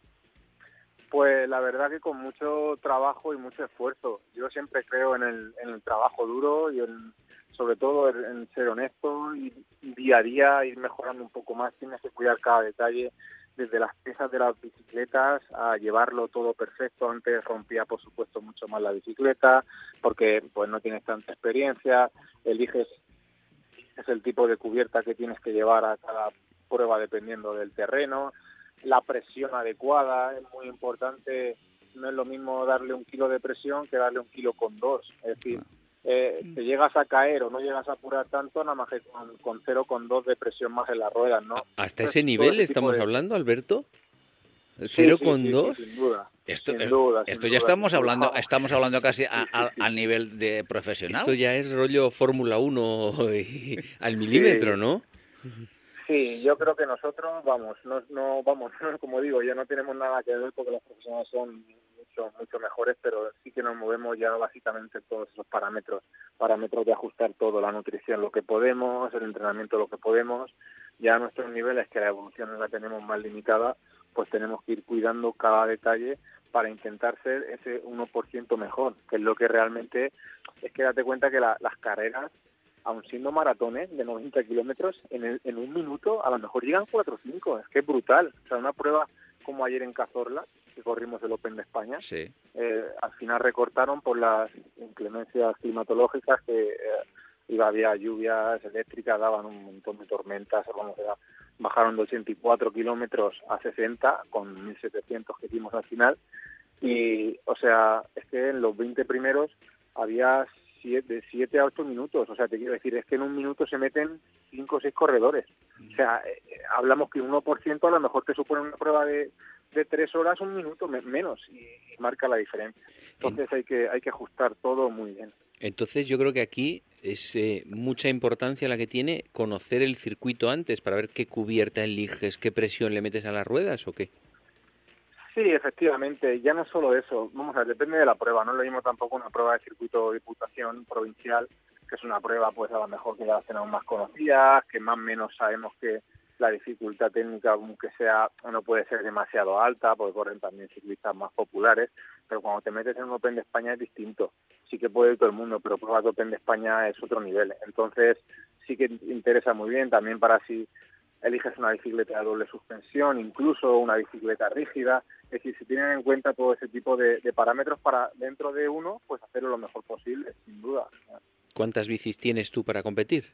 Pues la verdad que con mucho trabajo y mucho esfuerzo. Yo siempre creo en el, en el trabajo duro y en, sobre todo en, en ser honesto y día a día ir mejorando un poco más. Tienes que cuidar cada detalle, desde las piezas de las bicicletas a llevarlo todo perfecto. Antes rompía, por supuesto, mucho más la bicicleta porque pues no tienes tanta experiencia. Eliges es el tipo de cubierta que tienes que llevar a cada prueba dependiendo del terreno. La presión adecuada es muy importante. No es lo mismo darle un kilo de presión que darle un kilo con dos. Es decir, eh, te llegas a caer o no llegas a apurar tanto, nada más que con, con cero coma dos de presión más en las ruedas, ¿no? ¿Hasta Entonces, ese nivel ese estamos de... hablando, Alberto? ¿cero coma dos? Sí, sí, sí, sin duda. Esto, sin duda, esto sin ya duda, estamos sin hablando duda. estamos hablando casi a, a, al nivel de profesional. Esto ya es rollo Fórmula uno y, al milímetro, sí. ¿no? Sí, yo creo que nosotros, vamos, no, no vamos, como digo, ya no tenemos nada que ver porque los profesionales son mucho, mucho mejores, pero sí que nos movemos ya básicamente todos esos parámetros, parámetros de ajustar todo, la nutrición lo que podemos, el entrenamiento lo que podemos. Ya a nuestros niveles, que la evolución la tenemos más limitada, pues tenemos que ir cuidando cada detalle para intentar ser ese uno por ciento mejor, que es lo que realmente, es que date cuenta que la, las carreras, aun siendo maratones de noventa kilómetros, en, el, en un minuto a lo mejor llegan cuatro o cinco, es que es brutal. O sea, una prueba como ayer en Cazorla, que corrimos el Open de España, sí. eh, al final recortaron por las inclemencias climatológicas, que eh, iba, había lluvias eléctricas, daban un montón de tormentas, vamos, era, bajaron de ochenta y cuatro kilómetros a sesenta, con mil setecientos que hicimos al final, y, o sea, es que en los veinte primeros había siete, de siete a ocho minutos. O sea, te quiero decir, es que en un minuto se meten cinco o seis corredores. O sea, eh, hablamos que un uno por ciento a lo mejor te supone una prueba de, de tres horas, un minuto me, menos, y, y marca la diferencia. Entonces hay que hay que ajustar todo muy bien. Entonces yo creo que aquí es eh, mucha importancia la que tiene conocer el circuito antes para ver qué cubierta eliges, qué presión le metes a las ruedas o qué. Sí, efectivamente, ya no solo eso, vamos a ver, depende de la prueba, no es lo mismo tampoco una prueba de circuito de diputación provincial, que es una prueba pues a lo mejor que ya las tenemos más conocidas, que más o menos sabemos que la dificultad técnica, aunque sea, no puede ser demasiado alta, porque corren también ciclistas más populares, pero cuando te metes en un Open de España es distinto, sí que puede ir todo el mundo, pero pruebas de Open de España es otro nivel, entonces sí que interesa muy bien también para si eliges una bicicleta de doble suspensión, incluso una bicicleta rígida, es decir, se tienen en cuenta todo ese tipo de, de parámetros para dentro de uno, pues hacerlo lo mejor posible, sin duda. ¿Cuántas bicis tienes tú para competir?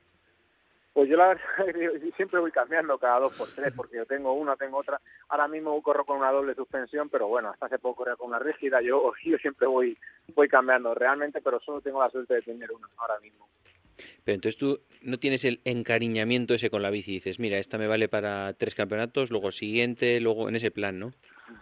Pues yo la verdad siempre voy cambiando cada dos por tres, porque yo tengo una, tengo otra. Ahora mismo corro con una doble suspensión, pero bueno, hasta hace poco corría con una rígida. Yo, yo siempre voy voy cambiando realmente, pero solo tengo la suerte de tener una ahora mismo. Pero entonces tú no tienes el encariñamiento ese con la bici, dices, mira, esta me vale para tres campeonatos, luego siguiente, luego en ese plan, ¿no?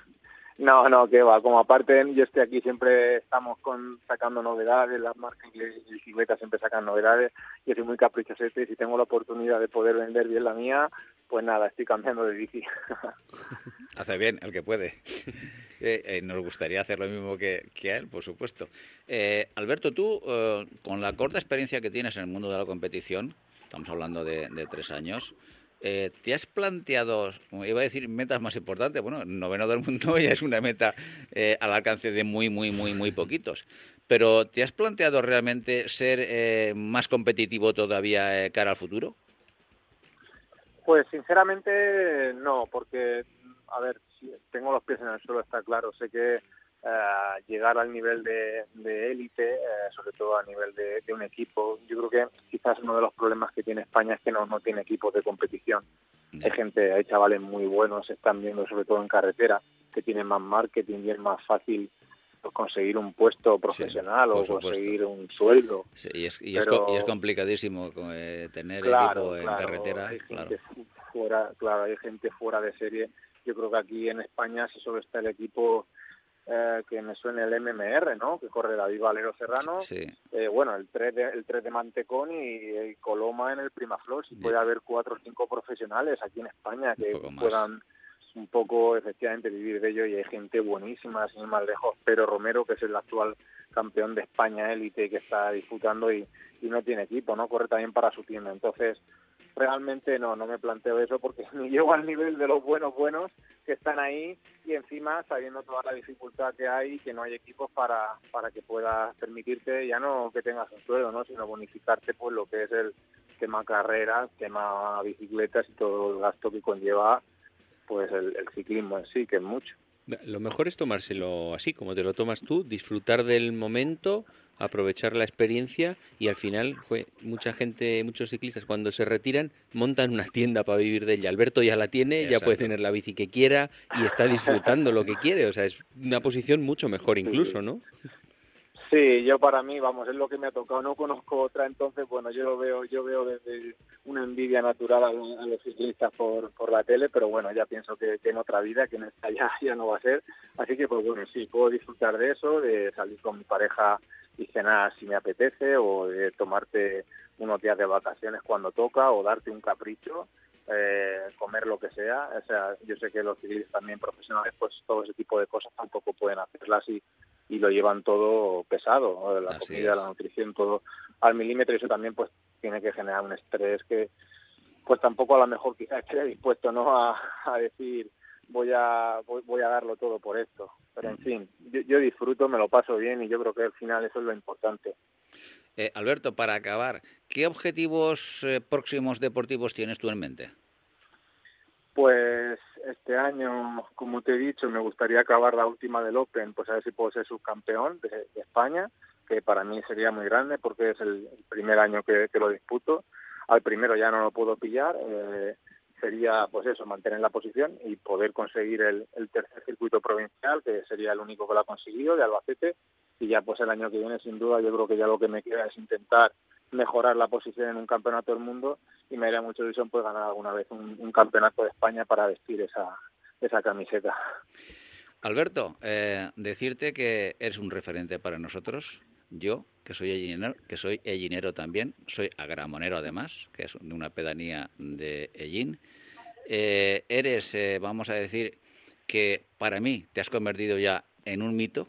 No, no, que va, como aparte yo estoy aquí, siempre estamos con sacando novedades, las marcas de bicicletas siempre sacan novedades, yo soy muy caprichosete y si tengo la oportunidad de poder vender bien la mía, pues nada, estoy cambiando de bici. Hace bien, el que puede. eh, eh, nos gustaría hacer lo mismo que, que a él, por supuesto. Eh, Alberto, tú, eh, con la corta experiencia que tienes en el mundo de la competición, estamos hablando de, de tres años, Eh, ¿te has planteado, iba a decir, metas más importantes? Bueno, noveno del mundo ya es una meta eh, al alcance de muy, muy, muy, muy poquitos. Pero ¿te has planteado realmente ser eh, más competitivo todavía eh, cara al futuro? Pues sinceramente no, porque, a ver, si tengo los pies en el suelo, está claro. Sé que Uh, llegar al nivel de, de élite, uh, sobre todo a nivel de, de un equipo. Yo creo que quizás uno de los problemas que tiene España es que no, no tiene equipos de competición. Yeah. Hay gente, hay chavales muy buenos, se están viendo sobre todo en carretera, que tienen más marketing y es más fácil pues, conseguir un puesto profesional sí, o supuesto. conseguir un sueldo. Sí, y, es, y, Pero, es, y es complicadísimo eh, tener claro, equipo en claro, carretera. Hay claro. gente fuera, claro, hay gente fuera de serie. Yo creo que aquí en España si solo está el equipo Eh, que me suene el M M R, ¿no? Que corre David Valero Serrano, sí. eh, bueno, el tres de, el tres de Mantecón y el Coloma en el Primaflor. Si puede haber cuatro o cinco profesionales aquí en España que puedan un poco efectivamente vivir de ello, y hay gente buenísima, sin ir más lejos, Pero Romero, que es el actual campeón de España élite que está disputando y, y no tiene equipo, ¿no? Corre también para su tienda. Entonces, realmente no, no me planteo eso porque ni llego al nivel de los buenos buenos que están ahí y encima sabiendo toda la dificultad que hay, que no hay equipos para para que puedas permitirte ya no que tengas un sueldo, ¿no? Sino bonificarte pues lo que es el tema carreras, tema bicicletas y todo el gasto que conlleva pues el, el ciclismo en sí, que es mucho. Lo mejor es tomárselo así, como te lo tomas tú, disfrutar del momento, aprovechar la experiencia y al final fue mucha gente, muchos ciclistas cuando se retiran montan una tienda para vivir de ella. Alberto ya la tiene, Exacto. ya puede tener la bici que quiera y está disfrutando lo que quiere, o sea, es una posición mucho mejor incluso, ¿no? Sí, yo para mí, vamos, es lo que me ha tocado, no conozco otra, entonces, bueno, yo lo veo, yo veo desde una envidia natural a, a los ciclistas por, por la tele, pero bueno, ya pienso que, que en otra vida, que en esta ya, ya no va a ser, así que pues bueno, sí, puedo disfrutar de eso, de salir con mi pareja y cenar si me apetece, o de tomarte unos días de vacaciones cuando toca, o darte un capricho, eh, comer lo que sea, o sea, yo sé que los ciclistas también profesionales, pues todo ese tipo de cosas tampoco pueden hacerlas y y lo llevan todo pesado, ¿no? La Así comida, es. La nutrición, todo al milímetro, y eso también pues tiene que generar un estrés que pues tampoco a lo mejor quizás esté dispuesto, ¿no? a, a decir voy a voy, voy a darlo todo por esto, pero en fin, yo, yo disfruto, me lo paso bien y yo creo que al final eso es lo importante. Eh, Alberto, para acabar, ¿qué objetivos eh, próximos deportivos tienes tú en mente? Pues este año, como te he dicho, me gustaría acabar la última del Open, pues a ver si puedo ser subcampeón de, de España, que para mí sería muy grande porque es el, el primer año que, que lo disputo. Al primero ya no lo puedo pillar, eh, sería pues eso, mantener la posición y poder conseguir el, el tercer circuito provincial, que sería el único que lo ha conseguido, de Albacete, y ya pues el año que viene sin duda yo creo que ya lo que me queda es intentar mejorar la posición en un campeonato del mundo, y me haría mucha ilusión pues ganar alguna vez un, un campeonato de España para vestir esa, esa camiseta. Alberto, eh, decirte que eres un referente para nosotros. Yo, que soy ellinero, que soy ellinero también, soy agramonero además, que es de una pedanía de Ellín. Eh, eres, eh, vamos a decir, que para mí te has convertido ya en un mito.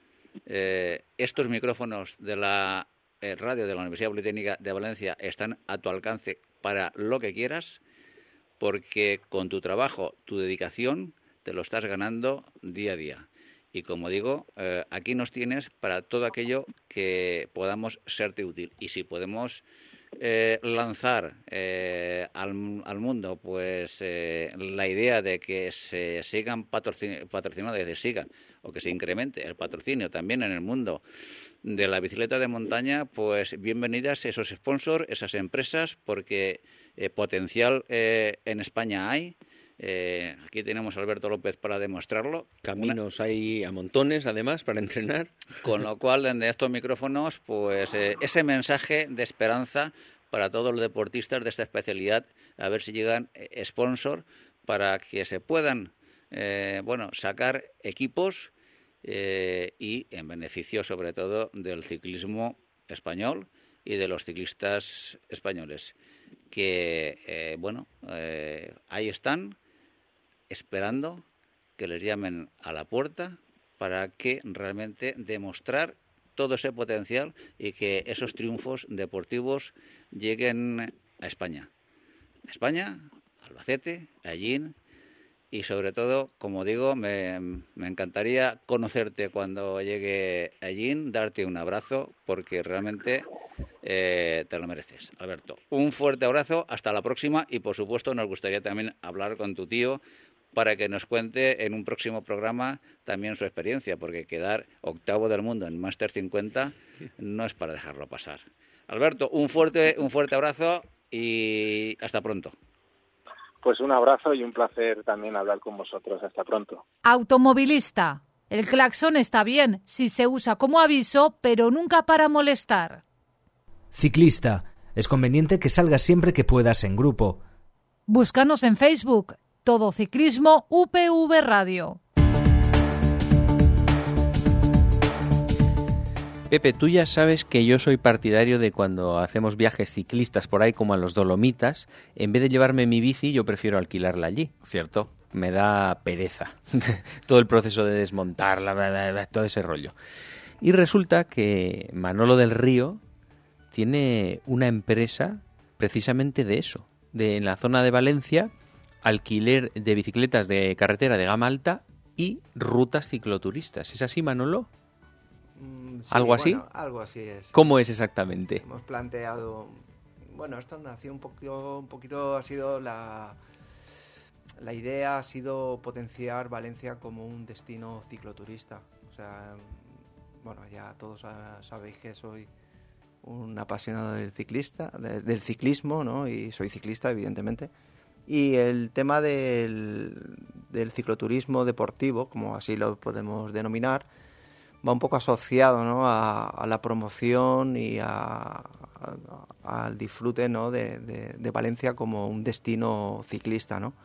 Eh, estos micrófonos de la eh, radio de la Universidad Politécnica de Valencia están a tu alcance para lo que quieras, porque con tu trabajo, tu dedicación, te lo estás ganando día a día. Y como digo, eh, aquí nos tienes para todo aquello que podamos serte útil. Y si podemos eh, lanzar eh, al, al mundo pues eh, la idea de que se sigan patrocin patrocinando, que se sigan o que se incremente el patrocinio también en el mundo de la bicicleta de montaña, pues bienvenidas esos sponsors, esas empresas, porque eh, potencial eh, en España hay. Eh, aquí tenemos a Alberto López para demostrarlo. Caminos Una... hay a montones, además, para entrenar. Con lo cual, desde estos micrófonos, pues eh, ese mensaje de esperanza para todos los deportistas de esta especialidad, a ver si llegan eh, sponsor para que se puedan, eh, bueno, sacar equipos eh, y en beneficio, sobre todo, del ciclismo español y de los ciclistas españoles. Que, eh, bueno, eh, ahí están, esperando que les llamen a la puerta para que realmente demostrar todo ese potencial y que esos triunfos deportivos lleguen a España. España, Albacete, Ellín, y sobre todo, como digo, me, me encantaría conocerte cuando llegue a Ellín, darte un abrazo, porque realmente eh, te lo mereces. Alberto, un fuerte abrazo, hasta la próxima, y por supuesto nos gustaría también hablar con tu tío para que nos cuente en un próximo programa también su experiencia, porque quedar octavo del mundo en Master cincuenta no es para dejarlo pasar. Alberto, un fuerte, un fuerte abrazo y hasta pronto. Pues un abrazo y un placer también hablar con vosotros. Hasta pronto. Automovilista. El claxon está bien si se usa como aviso, pero nunca para molestar. Ciclista. Es conveniente que salgas siempre que puedas en grupo. Búscanos en Facebook. Todo Ciclismo U P V Radio. Pepe, tú ya sabes que yo soy partidario de cuando hacemos viajes ciclistas por ahí como a los Dolomitas, en vez de llevarme mi bici, yo prefiero alquilarla allí. Cierto. Me da pereza todo el proceso de desmontarla, bla, bla, bla, todo ese rollo. Y resulta que Manolo del Río tiene una empresa precisamente de eso, de en la zona de Valencia, alquiler de bicicletas de carretera de gama alta y rutas cicloturistas. ¿Es así, Manolo? Mm, sí, ¿Algo así? Bueno, algo así es. ¿Cómo es exactamente? Hemos planteado... Bueno, esto nació un poquito, un poquito ha sido la... La idea ha sido potenciar Valencia como un destino cicloturista. O sea, bueno, ya todos sabéis que soy un apasionado del ciclista, de, del ciclismo, ¿no? Y soy ciclista, evidentemente. Y el tema del, del cicloturismo deportivo, como así lo podemos denominar, va un poco asociado, ¿no? a, a la promoción y a, a, al disfrute, ¿no? de, de, de Valencia como un destino ciclista, ¿no?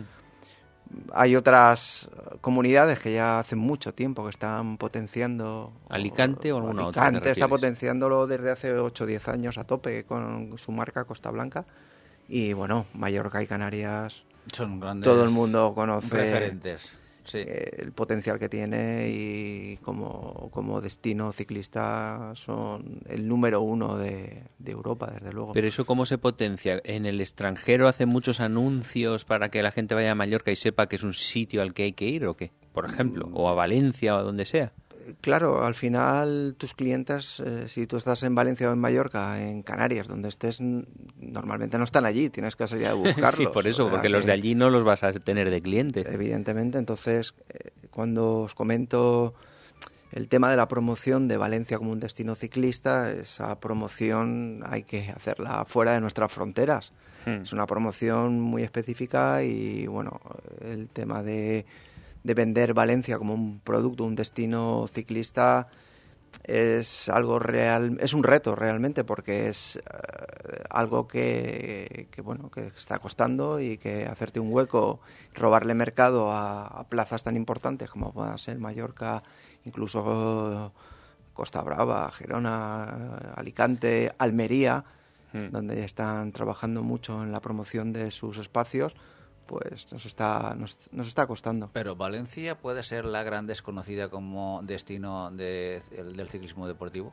Mm. Hay otras comunidades que ya hace mucho tiempo que están potenciando... ¿Alicante o alguna otra? Alicante está potenciándolo desde hace ocho o diez años a tope con su marca Costa Blanca. Y bueno, Mallorca y Canarias, son grandes, todo el mundo conoce referentes. Sí. El potencial que tiene y como, como destino ciclista son el número uno de, de Europa, desde luego. Pero eso, ¿cómo se potencia? ¿En el extranjero hacen muchos anuncios para que la gente vaya a Mallorca y sepa que es un sitio al que hay que ir o qué? Por ejemplo, o a Valencia o a donde sea. Claro, al final tus clientes, eh, si tú estás en Valencia o en Mallorca, en Canarias, donde estés, normalmente no están allí, tienes que salir a buscarlos. Sí, por eso, porque los de allí no los vas a tener de clientes. Evidentemente, entonces, eh, cuando os comento el tema de la promoción de Valencia como un destino ciclista, esa promoción hay que hacerla fuera de nuestras fronteras. Hmm. Es una promoción muy específica y, bueno, el tema de, de vender Valencia como un producto, un destino ciclista, es algo real, es un reto realmente, porque es uh, algo que, que, bueno, que está costando, y que hacerte un hueco, robarle mercado a, a plazas tan importantes como puedan ser Mallorca, incluso Costa Brava, Gerona, Alicante, Almería, mm. donde están trabajando mucho en la promoción de sus espacios, pues nos está nos, nos está costando. Pero Valencia puede ser la gran desconocida como destino de, el, del ciclismo deportivo.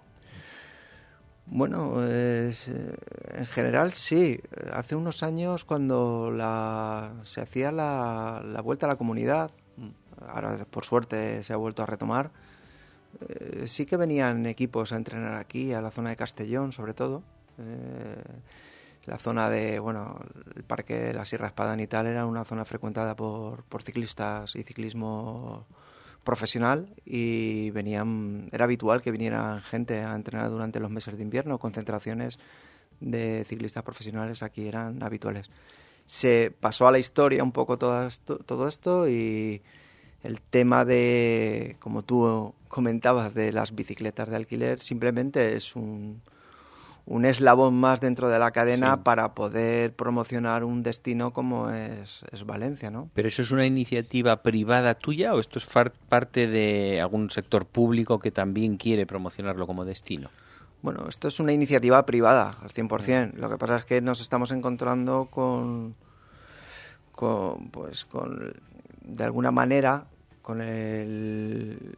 Bueno, es, en general sí. Hace unos años, cuando la, se hacía la, la vuelta a la comunidad, ahora por suerte se ha vuelto a retomar, eh, sí que venían equipos a entrenar aquí, a la zona de Castellón sobre todo. Eh, la zona de, bueno, el parque de la Sierra Espadán y tal era una zona frecuentada por, por ciclistas y ciclismo profesional, y venían, era habitual que vinieran gente a entrenar durante los meses de invierno. Concentraciones de ciclistas profesionales aquí eran habituales. Se pasó a la historia un poco todo esto, todo esto y el tema de, como tú comentabas, de las bicicletas de alquiler, simplemente es un, un eslabón más dentro de la cadena, sí, para poder promocionar un destino como es, es Valencia, ¿no? ¿Pero eso es una iniciativa privada tuya o esto es far, parte de algún sector público que también quiere promocionarlo como destino? Bueno, esto es una iniciativa privada, al cien por ciento. Lo que pasa es que nos estamos encontrando con, con pues, con, de alguna manera, con el,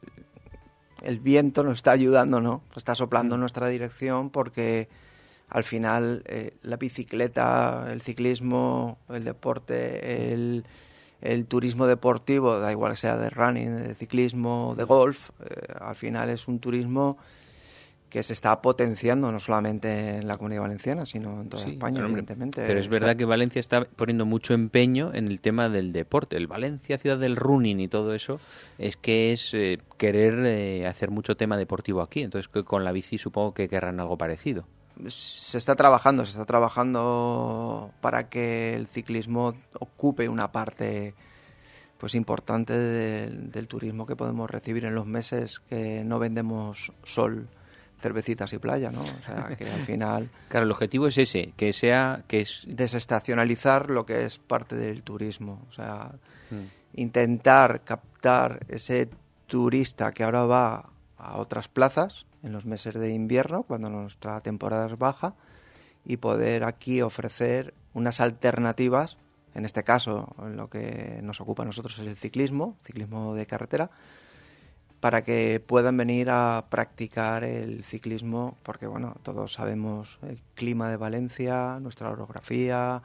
el viento nos está ayudando, ¿no? Está soplando en nuestra dirección, porque al final eh, la bicicleta, el ciclismo, el deporte, el, el turismo deportivo, da igual que sea de running, de ciclismo, de golf, eh, al final es un turismo que se está potenciando no solamente en la Comunidad Valenciana, sino en toda sí, España, pero, evidentemente. Pero es verdad está... que Valencia está poniendo mucho empeño en el tema del deporte. El Valencia, ciudad del running y todo eso, es que es eh, querer eh, hacer mucho tema deportivo aquí. Entonces, que con la bici supongo que querrán algo parecido. Se está trabajando, se está trabajando para que el ciclismo ocupe una parte pues importante del, del turismo que podemos recibir en los meses que no vendemos sol, cervecitas y playa, ¿no? O sea, que al final... Claro, el objetivo es ese, que sea... que es desestacionalizar lo que es parte del turismo. O sea, mm. intentar captar ese turista que ahora va a otras plazas en los meses de invierno, cuando nuestra temporada es baja, y poder aquí ofrecer unas alternativas. En este caso, en lo que nos ocupa a nosotros es el ciclismo, ciclismo de carretera, para que puedan venir a practicar el ciclismo, porque bueno, todos sabemos el clima de Valencia, nuestra orografía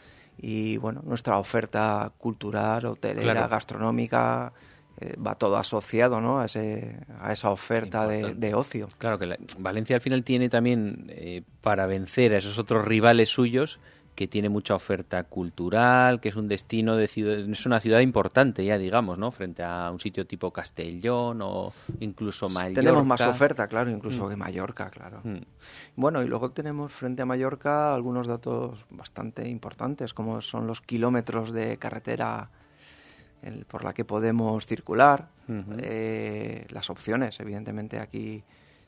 y bueno, nuestra oferta cultural, hotelera, claro, gastronómica, eh, va todo asociado, ¿no?, a ese a esa oferta de, de ocio. Claro que la, Valencia al final tiene también, eh, para vencer a esos otros rivales suyos, que tiene mucha oferta cultural, que es un destino de ciudad, es una ciudad importante ya, digamos, ¿no?, frente a un sitio tipo Castellón o incluso Mallorca. Tenemos más oferta, claro, incluso mm. que Mallorca, claro. Mm. Bueno, y luego tenemos frente a Mallorca algunos datos bastante importantes, como son los kilómetros de carretera el, por la que podemos circular, uh-huh. eh, las opciones, evidentemente aquí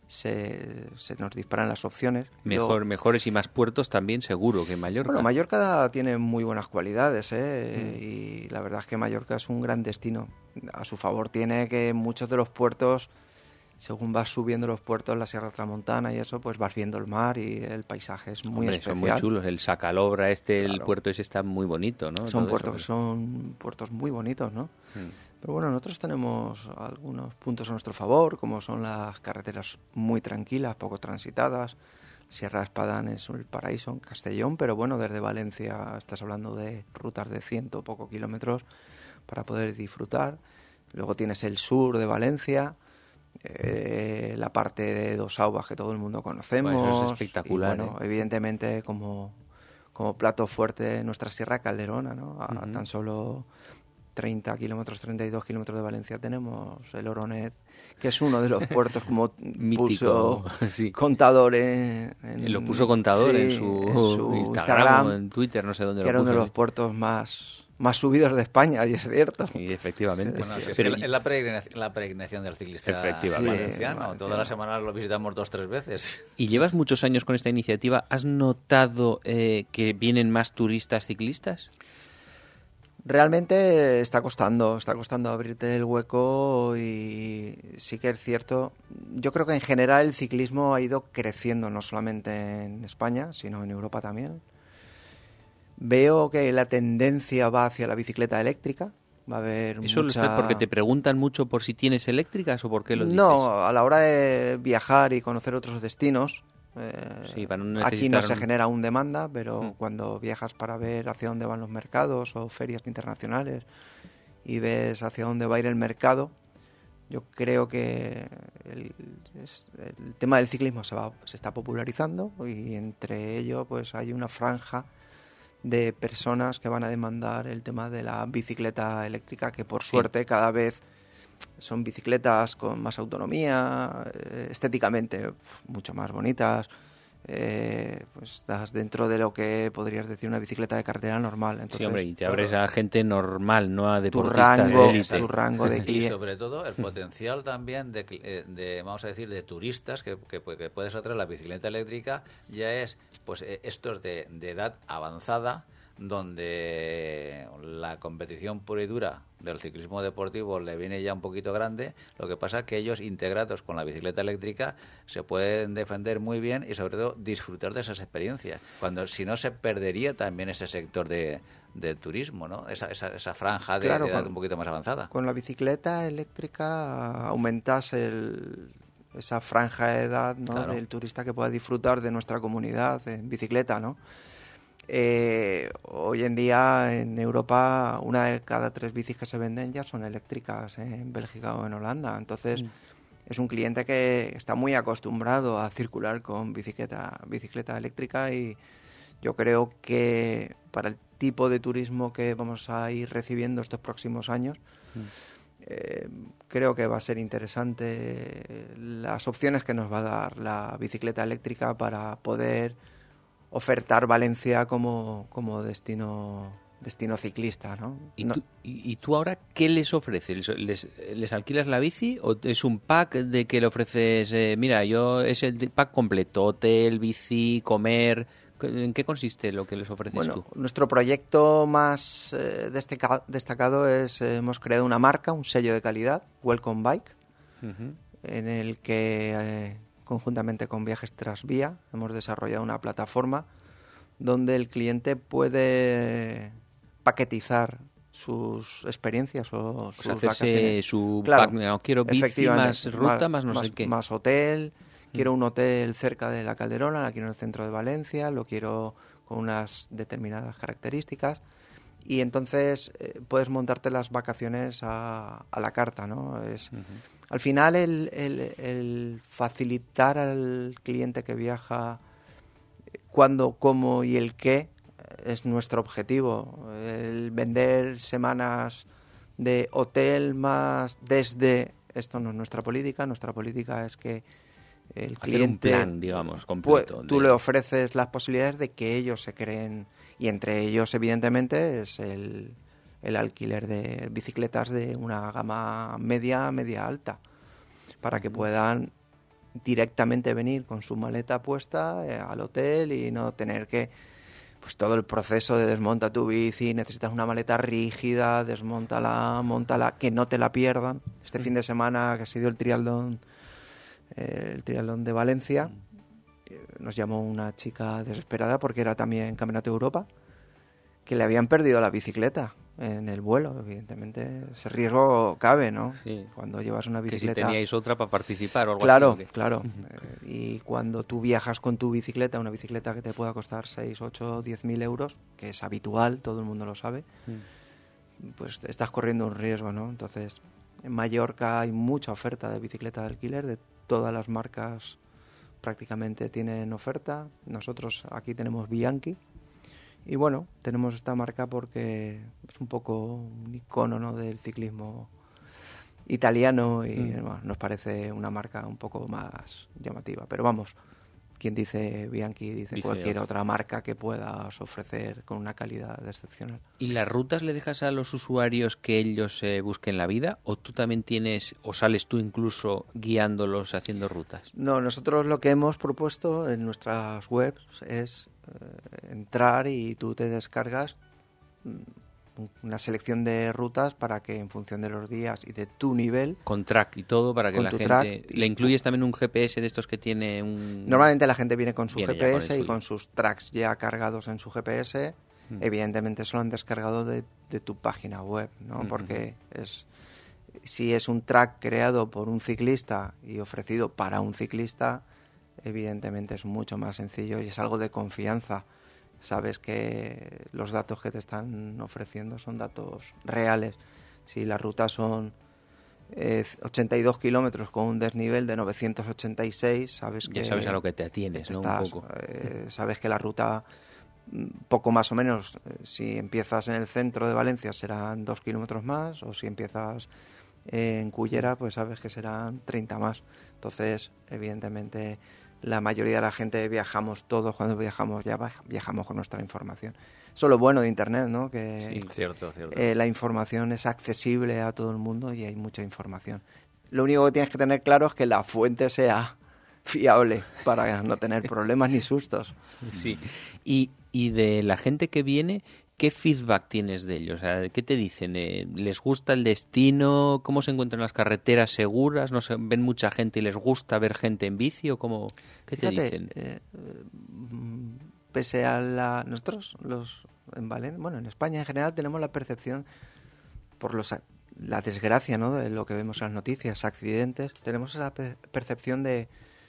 Se, se nos disparan las opciones. Mejor, Yo, mejores y más puertos también seguro que Mallorca. Bueno, Mallorca tiene muy buenas cualidades, ¿eh? Mm. Y la verdad es que Mallorca es un gran destino. A su favor tiene que muchos de los puertos, según vas subiendo los puertos, la Sierra Tramontana y eso, pues vas viendo el mar y el paisaje es muy Hombre, especial. Son muy chulos. El Sacalobra, este, claro. El puerto ese está muy bonito, ¿no? Son puertos, eso, son puertos muy bonitos, ¿no? Mm. Pero bueno, nosotros tenemos algunos puntos a nuestro favor, como son las carreteras muy tranquilas, poco transitadas. Sierra Espadán es el paraíso en Castellón, pero bueno, desde Valencia estás hablando de rutas de ciento poco kilómetros para poder disfrutar. Luego tienes el sur de Valencia, eh, la parte de Dos Aguas que todo el mundo conocemos. Bueno, eso es espectacular. Y bueno, ¿eh? evidentemente como, como plato fuerte nuestra Sierra Calderona, ¿no? A, uh-huh. tan solo treinta kilómetros, treinta y dos kilómetros de Valencia tenemos el Oronet, que es uno de los puertos como mítico, puso sí. Contador en, en, lo puso Contador sí, en, su en su Instagram, Instagram, o en Twitter, no sé dónde que lo era puso, uno de los sí. puertos más más subidos de España, y es cierto. Y efectivamente. Bueno, es, Pero, que es la peregrinación, la peregrinación del ciclista Efectivamente. valenciano. Sí, Todas las semanas lo visitamos dos tres veces. ¿Y llevas muchos años con esta iniciativa? ¿Has notado eh, que vienen más turistas ciclistas? Realmente está costando, está costando abrirte el hueco, y sí que es cierto. Yo creo que en general el ciclismo ha ido creciendo, no solamente en España, sino en Europa también. Veo que la tendencia va hacia la bicicleta eléctrica. Va a haber ¿Eso mucha... lo sabes porque te preguntan mucho por si tienes eléctricas o por qué lo dices? No, a la hora de viajar y conocer otros destinos, eh, Sí, para no aquí no necesitar se un- genera un demanda, pero Mm. cuando viajas para ver hacia dónde van los mercados o ferias internacionales y ves hacia dónde va a ir el mercado, yo creo que el, es- el tema del ciclismo se, va, se está popularizando, y entre ello pues hay una franja de personas que van a demandar el tema de la bicicleta eléctrica, que por Sí. suerte cada vez son bicicletas con más autonomía, eh, estéticamente uf, mucho más bonitas. Eh, pues estás dentro de lo que podrías decir una bicicleta de carretera normal. Entonces, Sí, hombre, y te abres a gente normal, no a tu deportistas rango, de élite. tu rango de Y clientes. sobre todo el potencial también de, cli- eh, de, vamos a decir, de turistas que, que, pu- que puedes atraer la bicicleta eléctrica, ya es pues eh, estos de, de edad avanzada, donde la competición pura y dura del ciclismo deportivo le viene ya un poquito grande. Lo que pasa es que ellos, integrados con la bicicleta eléctrica, se pueden defender muy bien y sobre todo disfrutar de esas experiencias, cuando si no se perdería también ese sector de, de turismo, ¿no? Esa, esa, esa franja de, Claro, de edad con- un poquito más avanzada. Con la bicicleta eléctrica aumentas el, esa franja de edad, ¿no? Claro. Del turista que pueda disfrutar de nuestra comunidad en bicicleta, ¿no? Eh, hoy en día en Europa una de cada tres bicis que se venden ya son eléctricas, ¿eh? En Bélgica o en Holanda. Entonces Mm. es un cliente que está muy acostumbrado a circular con bicicleta, bicicleta eléctrica, y yo creo que para el tipo de turismo que vamos a ir recibiendo estos próximos años, eh, creo que va a ser interesante las opciones que nos va a dar la bicicleta eléctrica para poder ofertar Valencia como, como destino destino ciclista, ¿no? ¿Y, No- tú, y, y tú ahora qué les ofreces? ¿Les, les, les alquilas la bici o es un pack de que le ofreces, eh, mira, yo es el pack completo, hotel, bici, comer? ¿En qué consiste lo que les ofreces Bueno, tú? nuestro proyecto más eh, destaca- destacado es, eh, hemos creado una marca, un sello de calidad, Welcome Bike, Ujú. en el que eh, conjuntamente con Viajes Trasvía hemos desarrollado una plataforma donde el cliente puede paquetizar sus experiencias o Pues sus hacerse vacaciones. su Claro, pack, no, quiero bici efectivamente, más ruta más, no sé qué. Más hotel, quiero un hotel cerca de la Calderona, la quiero en el centro de Valencia, lo quiero con unas determinadas características, y entonces eh, puedes montarte las vacaciones a, a la carta, ¿no? Es, Ujú. Al final el, el, el facilitar al cliente que viaja cuándo, cómo y el qué es nuestro objetivo. El vender semanas de hotel más desde... Esto no es nuestra política. Nuestra política es que el Hacer cliente... un plan, digamos, pu- completo. Tú de- le ofreces las posibilidades de que ellos se creen, y entre ellos, evidentemente, es el, el alquiler de bicicletas de una gama media, media alta, para que puedan directamente venir con su maleta puesta eh, al hotel y no tener que, pues todo el proceso de desmonta tu bici, necesitas una maleta rígida, desmóntala, móntala, que no te la pierdan. Este fin de semana que ha sido el triatlón, eh, el triatlón de Valencia, eh, nos llamó una chica desesperada porque era también Campeonato de Europa, que le habían perdido la bicicleta en el vuelo. Evidentemente ese riesgo cabe, ¿no? Sí. Cuando llevas una Que si bicicleta... teníais otra para participar o algo Claro, así. ¿o qué? claro. Eh, y cuando tú viajas con tu bicicleta, una bicicleta que te pueda costar seis, ocho, diez mil euros, que es habitual, todo el mundo lo sabe, Mm. pues estás corriendo un riesgo, ¿no? Entonces, en Mallorca hay mucha oferta de bicicleta de alquiler, de todas las marcas prácticamente tienen oferta. Nosotros aquí tenemos Bianchi, y bueno, tenemos esta marca porque es un poco un icono, ¿no?, del ciclismo italiano y mm. bueno, nos parece una marca un poco más llamativa. Pero vamos, quien dice Bianchi dice, dice cualquier yo. otra marca que puedas ofrecer con una calidad excepcional. ¿Y las rutas le dejas a los usuarios que ellos eh, busquen la vida? ¿O tú también tienes, o sales tú incluso guiándolos haciendo rutas? No, nosotros lo que hemos propuesto en nuestras webs es eh, entrar y tú te descargas una selección de rutas para que en función de los días y de tu nivel... Con track y todo para que la gente... ¿Le incluyes también un G P S de estos que tiene un...? Normalmente la gente viene con su viene G P S con y con sus tracks ya cargados en su G P S. Mm. Evidentemente eso lo han descargado de, de tu página web, ¿no? Mm-hmm. Porque es si es un track creado por un ciclista y ofrecido para un ciclista, evidentemente es mucho más sencillo y es algo de confianza. Sabes que los datos que te están ofreciendo son datos reales. Si las rutas son eh, ochenta y dos kilómetros con un desnivel de novecientos ochenta y seis, sabes que... Ya sabes a lo que te atienes, ¿no? Estás, un poco. Eh, sabes que la ruta, poco más o menos, eh, si empiezas en el centro de Valencia serán dos kilómetros más, o si empiezas eh, en Cullera, pues sabes que serán treinta más. Entonces, evidentemente... La mayoría de la gente viajamos todos, cuando viajamos ya viajamos con nuestra información. Eso es lo bueno de Internet, ¿no? Que sí, cierto, cierto. Eh, la información es accesible a todo el mundo y hay mucha información. Lo único que tienes que tener claro es que la fuente sea fiable para no tener problemas ni sustos. Sí. Y, y de la gente que viene, ¿qué feedback tienes de ellos? O sea, ¿qué te dicen? Eh, ¿Les gusta el destino? ¿Cómo se encuentran las carreteras seguras? ¿No se ven mucha gente y les gusta ver gente en bici? ¿O cómo? ¿Qué Fíjate, te dicen? Eh, pese a la... Nosotros, los en Valencia, bueno, en España en general tenemos la percepción, por los la desgracia, ¿no?, de lo que vemos en las noticias, accidentes, tenemos esa pe- percepción de,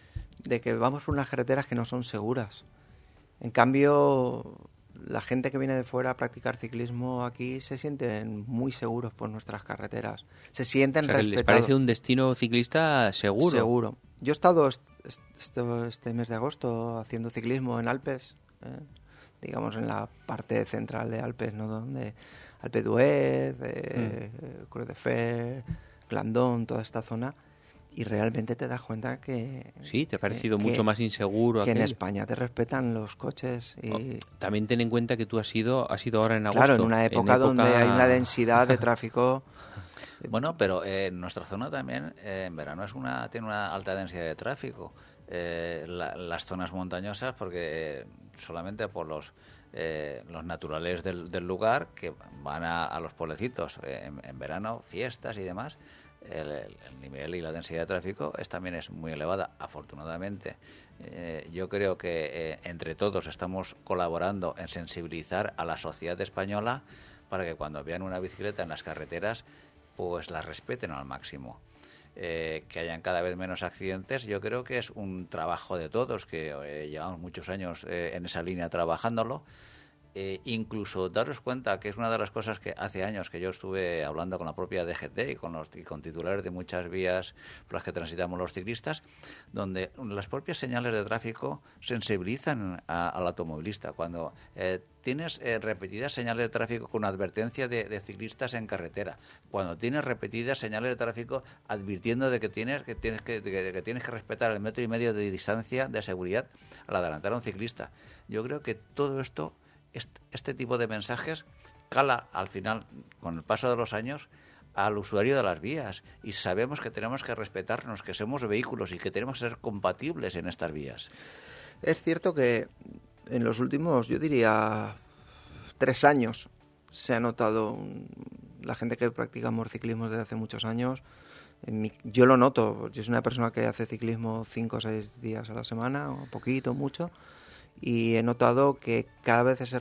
de que vamos por unas carreteras que no son seguras. En cambio... La gente que viene de fuera a practicar ciclismo aquí se sienten muy seguros por nuestras carreteras. Se sienten o sea, respetados. ¿Les parece un destino ciclista seguro? Seguro. Yo he estado est- est- este mes de agosto haciendo ciclismo en Alpes, ¿eh? digamos en la parte central de Alpes, ¿no? Donde Alpe d'Huez, eh, mm. Creux de Fer, Glandón, toda esta zona. Y realmente te das cuenta que... Sí, te ha parecido que, mucho más inseguro. Que aquello. En España te respetan los coches. Y... Oh, también ten en cuenta que tú has ido, has ido ahora en agosto. Claro, en una época, en época... donde hay una densidad de tráfico... Bueno, pero eh, en nuestra zona también eh, en verano es una tiene una alta densidad de tráfico. Eh, la, las zonas montañosas, porque eh, solamente por los... Eh, los naturales del, del lugar que van a, a los pueblecitos eh, en, en verano, fiestas y demás, el, el, el nivel y la densidad de tráfico es, también es muy elevada, afortunadamente. Eh, yo creo que eh, entre todos estamos colaborando en sensibilizar a la sociedad española para que cuando vean una bicicleta en las carreteras pues la respeten al máximo. Eh, que hayan cada vez menos accidentes, yo creo que es un trabajo de todos, que eh, llevamos muchos años eh, en esa línea trabajándolo. Eh, incluso daros cuenta que es una de las cosas que hace años que yo estuve hablando con la propia D G T y con, los, y con titulares de muchas vías por las que transitamos los ciclistas, donde las propias señales de tráfico sensibilizan a, al automovilista. Cuando eh, tienes eh, repetidas señales de tráfico con advertencia de, de ciclistas en carretera, cuando tienes repetidas señales de tráfico advirtiendo de que tienes que tienes que, de, de que tienes que respetar el metro y medio de distancia de seguridad al adelantar a un ciclista, yo creo que todo esto Este tipo de mensajes cala al final, con el paso de los años, al usuario de las vías, y sabemos que tenemos que respetarnos, que somos vehículos y que tenemos que ser compatibles en estas vías. Es cierto que en los últimos, yo diría, tres años se ha notado un, la gente que practicamos ciclismo desde hace muchos años. En mi, yo lo noto, yo soy una persona que hace ciclismo cinco o seis días a la semana, o poquito, mucho. Y he notado que cada vez ese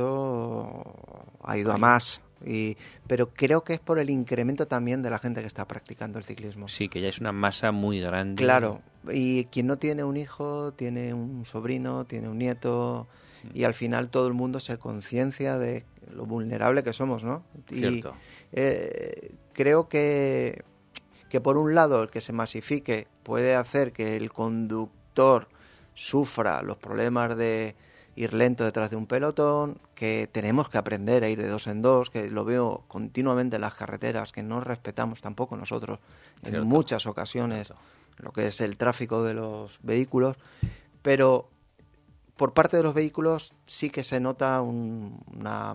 respeto ha ido a más. Y, pero creo que es por el incremento también de la gente que está practicando el ciclismo. Sí, que ya es una masa muy grande. Claro, y quien no tiene un hijo, tiene un sobrino, tiene un nieto, y al final todo el mundo se conciencia de lo vulnerable que somos, ¿no? Cierto. Y eh, creo que, que por un lado el que se masifique puede hacer que el conductor sufra los problemas de ir lento detrás de un pelotón, que tenemos que aprender a ir de dos en dos, que lo veo continuamente en las carreteras, que no respetamos tampoco nosotros en Cierto. muchas ocasiones Cierto. lo que es el tráfico de los vehículos, pero por parte de los vehículos sí que se nota un, una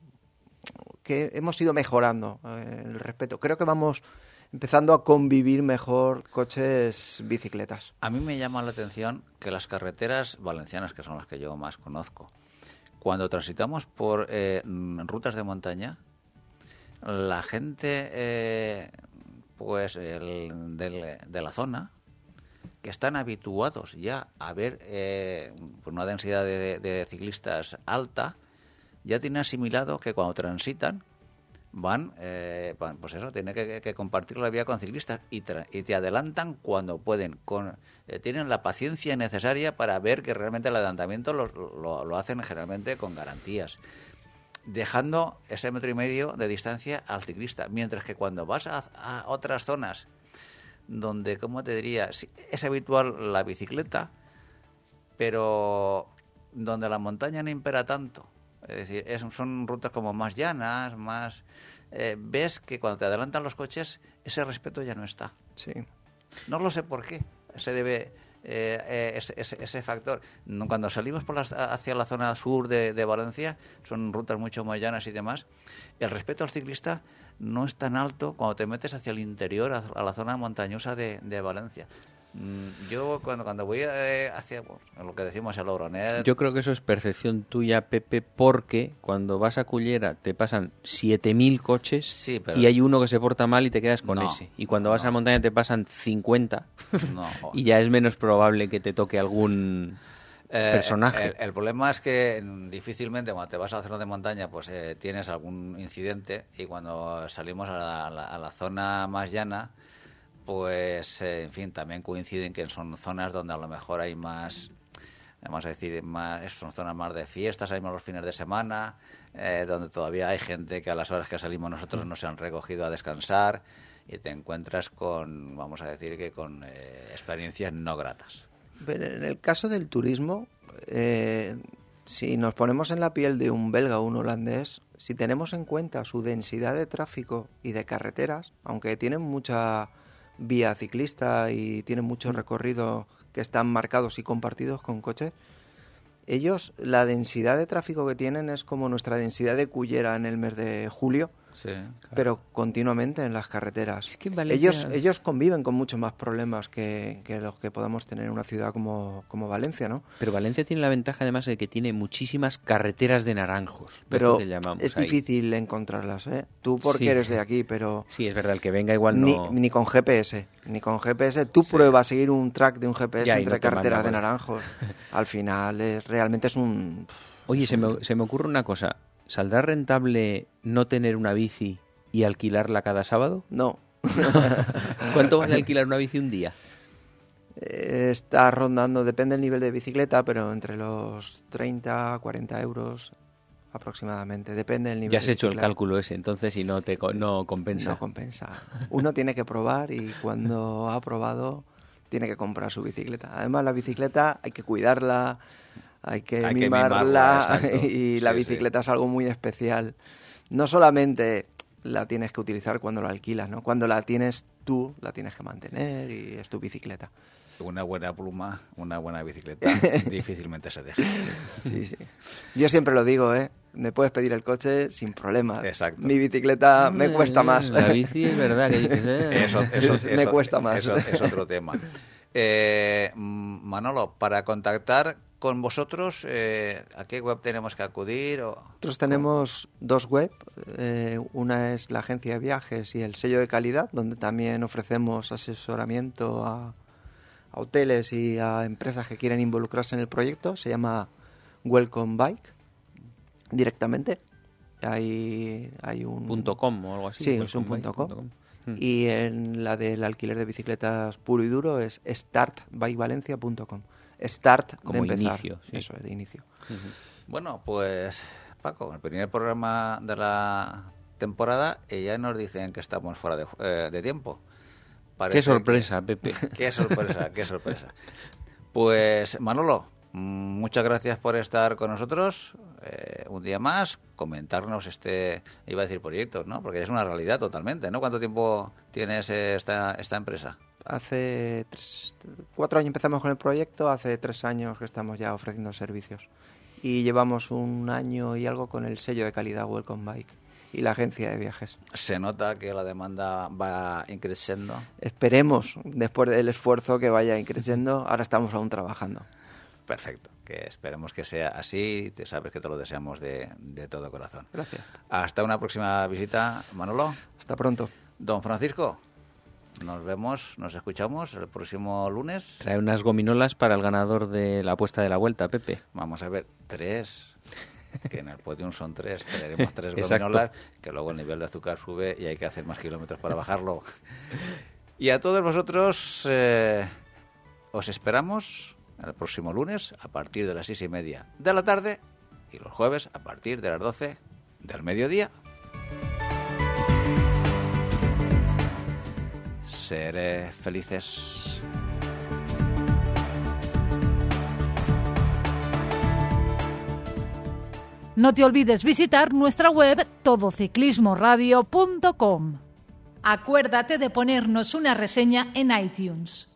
que hemos ido mejorando eh, el respeto. Creo que vamos empezando a convivir mejor coches, bicicletas. A mí me llama la atención que las carreteras valencianas, que son las que yo más conozco, cuando transitamos por eh, rutas de montaña, la gente eh, pues el, del, de la zona, que están habituados ya a ver eh, una densidad de, de ciclistas alta, ya tienen asimilado que cuando transitan van, eh, van pues eso, tienen que, que compartir la vía con ciclistas y, tra- y te adelantan cuando pueden, con, eh, tienen la paciencia necesaria para ver que realmente el adelantamiento lo, lo, lo hacen generalmente con garantías, dejando ese metro y medio de distancia al ciclista, mientras que cuando vas a, a otras zonas donde, ¿cómo te diría? Sí, es habitual la bicicleta, pero donde la montaña no impera tanto. Es decir, es, son rutas como más llanas, más... Eh, ves que cuando te adelantan los coches, ese respeto ya no está. Sí. No lo sé por qué se debe eh, eh, ese, ese, ese factor. Cuando salimos por las, hacia la zona sur de, de Valencia, son rutas mucho más llanas y demás, el respeto al ciclista no es tan alto cuando te metes hacia el interior, a, a la zona montañosa de, de Valencia. Yo cuando cuando voy eh, hacia bueno, lo que decimos el Logronet... Yo creo que eso es percepción tuya, Pepe, porque cuando vas a Cullera te pasan siete mil coches sí, pero... y hay uno que se porta mal y te quedas con no, ese. Y cuando no, vas a la montaña te pasan cincuenta no. y ya es menos probable que te toque algún eh, personaje. El, el problema es que difícilmente cuando te vas a la zona de montaña pues eh, tienes algún incidente, y cuando salimos a la, a la, a la zona más llana, pues, eh, en fin, también coinciden que son zonas donde a lo mejor hay más, vamos a decir, más, son zonas más de fiestas, hay más los fines de semana, eh, donde todavía hay gente que a las horas que salimos nosotros no se han recogido a descansar, y te encuentras con, vamos a decir, que con eh, experiencias no gratas. Pero en el caso del turismo, eh, si nos ponemos en la piel de un belga o un holandés, si tenemos en cuenta su densidad de tráfico y de carreteras, aunque tienen mucha vía ciclista y tienen mucho recorrido que están marcados y compartidos con coches, ellos, la densidad de tráfico que tienen es como nuestra densidad de Cullera en el mes de julio, sí, claro. Pero continuamente en las carreteras. Es que Valencia... ellos, ellos conviven con muchos más problemas que, que los que podamos tener en una ciudad como, como Valencia, ¿no? Pero Valencia tiene la ventaja además de que tiene muchísimas carreteras de naranjos. Pero que llamamos es ahí. difícil encontrarlas, ¿eh? Tú porque Sí. eres de aquí, pero... Sí, es verdad, el que venga igual Ni, no... ni con G P S, ni con G P S. Tú Sí. pruebas seguir un track de un G P S Ya, y entre no te carreteras de manda, naranjos. Al final es, realmente es un... Oye, se me, se me ocurre una cosa. ¿Saldrá rentable no tener una bici y alquilarla cada sábado? No. ¿Cuánto vale alquilar una bici un día? Eh, Está rondando, depende del nivel de bicicleta, pero entre los treinta a cuarenta euros aproximadamente. Depende del nivel Ya has de hecho el bicicleta. cálculo ese, entonces, y no te co- no compensa. No compensa. Uno tiene que probar y cuando ha probado tiene que comprar su bicicleta. Además, la bicicleta hay que cuidarla, hay que Hay que mimarla, mimarla, exacto. y la Sí, bicicleta sí. es algo muy especial. No solamente la tienes que utilizar cuando la alquilas, ¿no? Cuando la tienes tú, la tienes que mantener y es tu bicicleta. Una buena pluma, una buena bicicleta, difícilmente se deja. Sí, sí. Yo siempre lo digo, ¿eh? Me puedes pedir el coche sin problema. Exacto. Mi bicicleta me cuesta más. La bici es verdad que dices... eh. Eso, eso, Me eso- cuesta más. Eso es otro tema. Eh, Manolo, para contactar con vosotros, eh, ¿a qué web tenemos que acudir? O... Nosotros tenemos dos web. Eh, una es la agencia de viajes y el sello de calidad, donde también ofrecemos asesoramiento a, a hoteles y a empresas que quieren involucrarse en el proyecto. Se llama Welcome Bike directamente. Hay, hay un... Punto .com o algo así. Sí, es un punto com. Y en la del alquiler de bicicletas puro y duro es start by valencia punto com. Start Como de empezar. inicio, sí. Eso es, de inicio. Bueno, pues Paco, el primer programa de la temporada y ya nos dicen que estamos fuera de, eh, de tiempo. Parece Qué sorpresa, Pepe. que- Qué sorpresa, qué sorpresa. Pues Manolo, muchas gracias por estar con nosotros eh, un día más, comentarnos este, iba a decir proyectos, ¿no? Porque es una realidad totalmente, ¿no? ¿Cuánto tiempo tienes esta, esta empresa? Hace tres, cuatro años empezamos con el proyecto, hace tres años que estamos ya ofreciendo servicios. Y llevamos un año y algo con el sello de calidad Welcome Bike y la agencia de viajes. ¿Se nota que la demanda va increciendo? Esperemos, después del esfuerzo, que vaya increciendo. Ahora estamos aún trabajando. Perfecto, que esperemos que sea así. Te sabes que te lo deseamos de, de todo corazón. Gracias. Hasta una próxima visita, Manolo. Hasta pronto. Don Francisco, nos vemos, nos escuchamos el próximo lunes. Trae unas gominolas para el ganador de la apuesta de la vuelta, Pepe. Vamos a ver, tres... que en el podium son tres, traeremos tres gominolas, que luego el nivel de azúcar sube y hay que hacer más kilómetros para bajarlo. Y a todos vosotros eh, os esperamos el próximo lunes a partir de las seis y media de la tarde y los jueves a partir de las doce del mediodía. Seré felices. No te olvides visitar nuestra web todo ciclismo radio punto com. Acuérdate de ponernos una reseña en iTunes.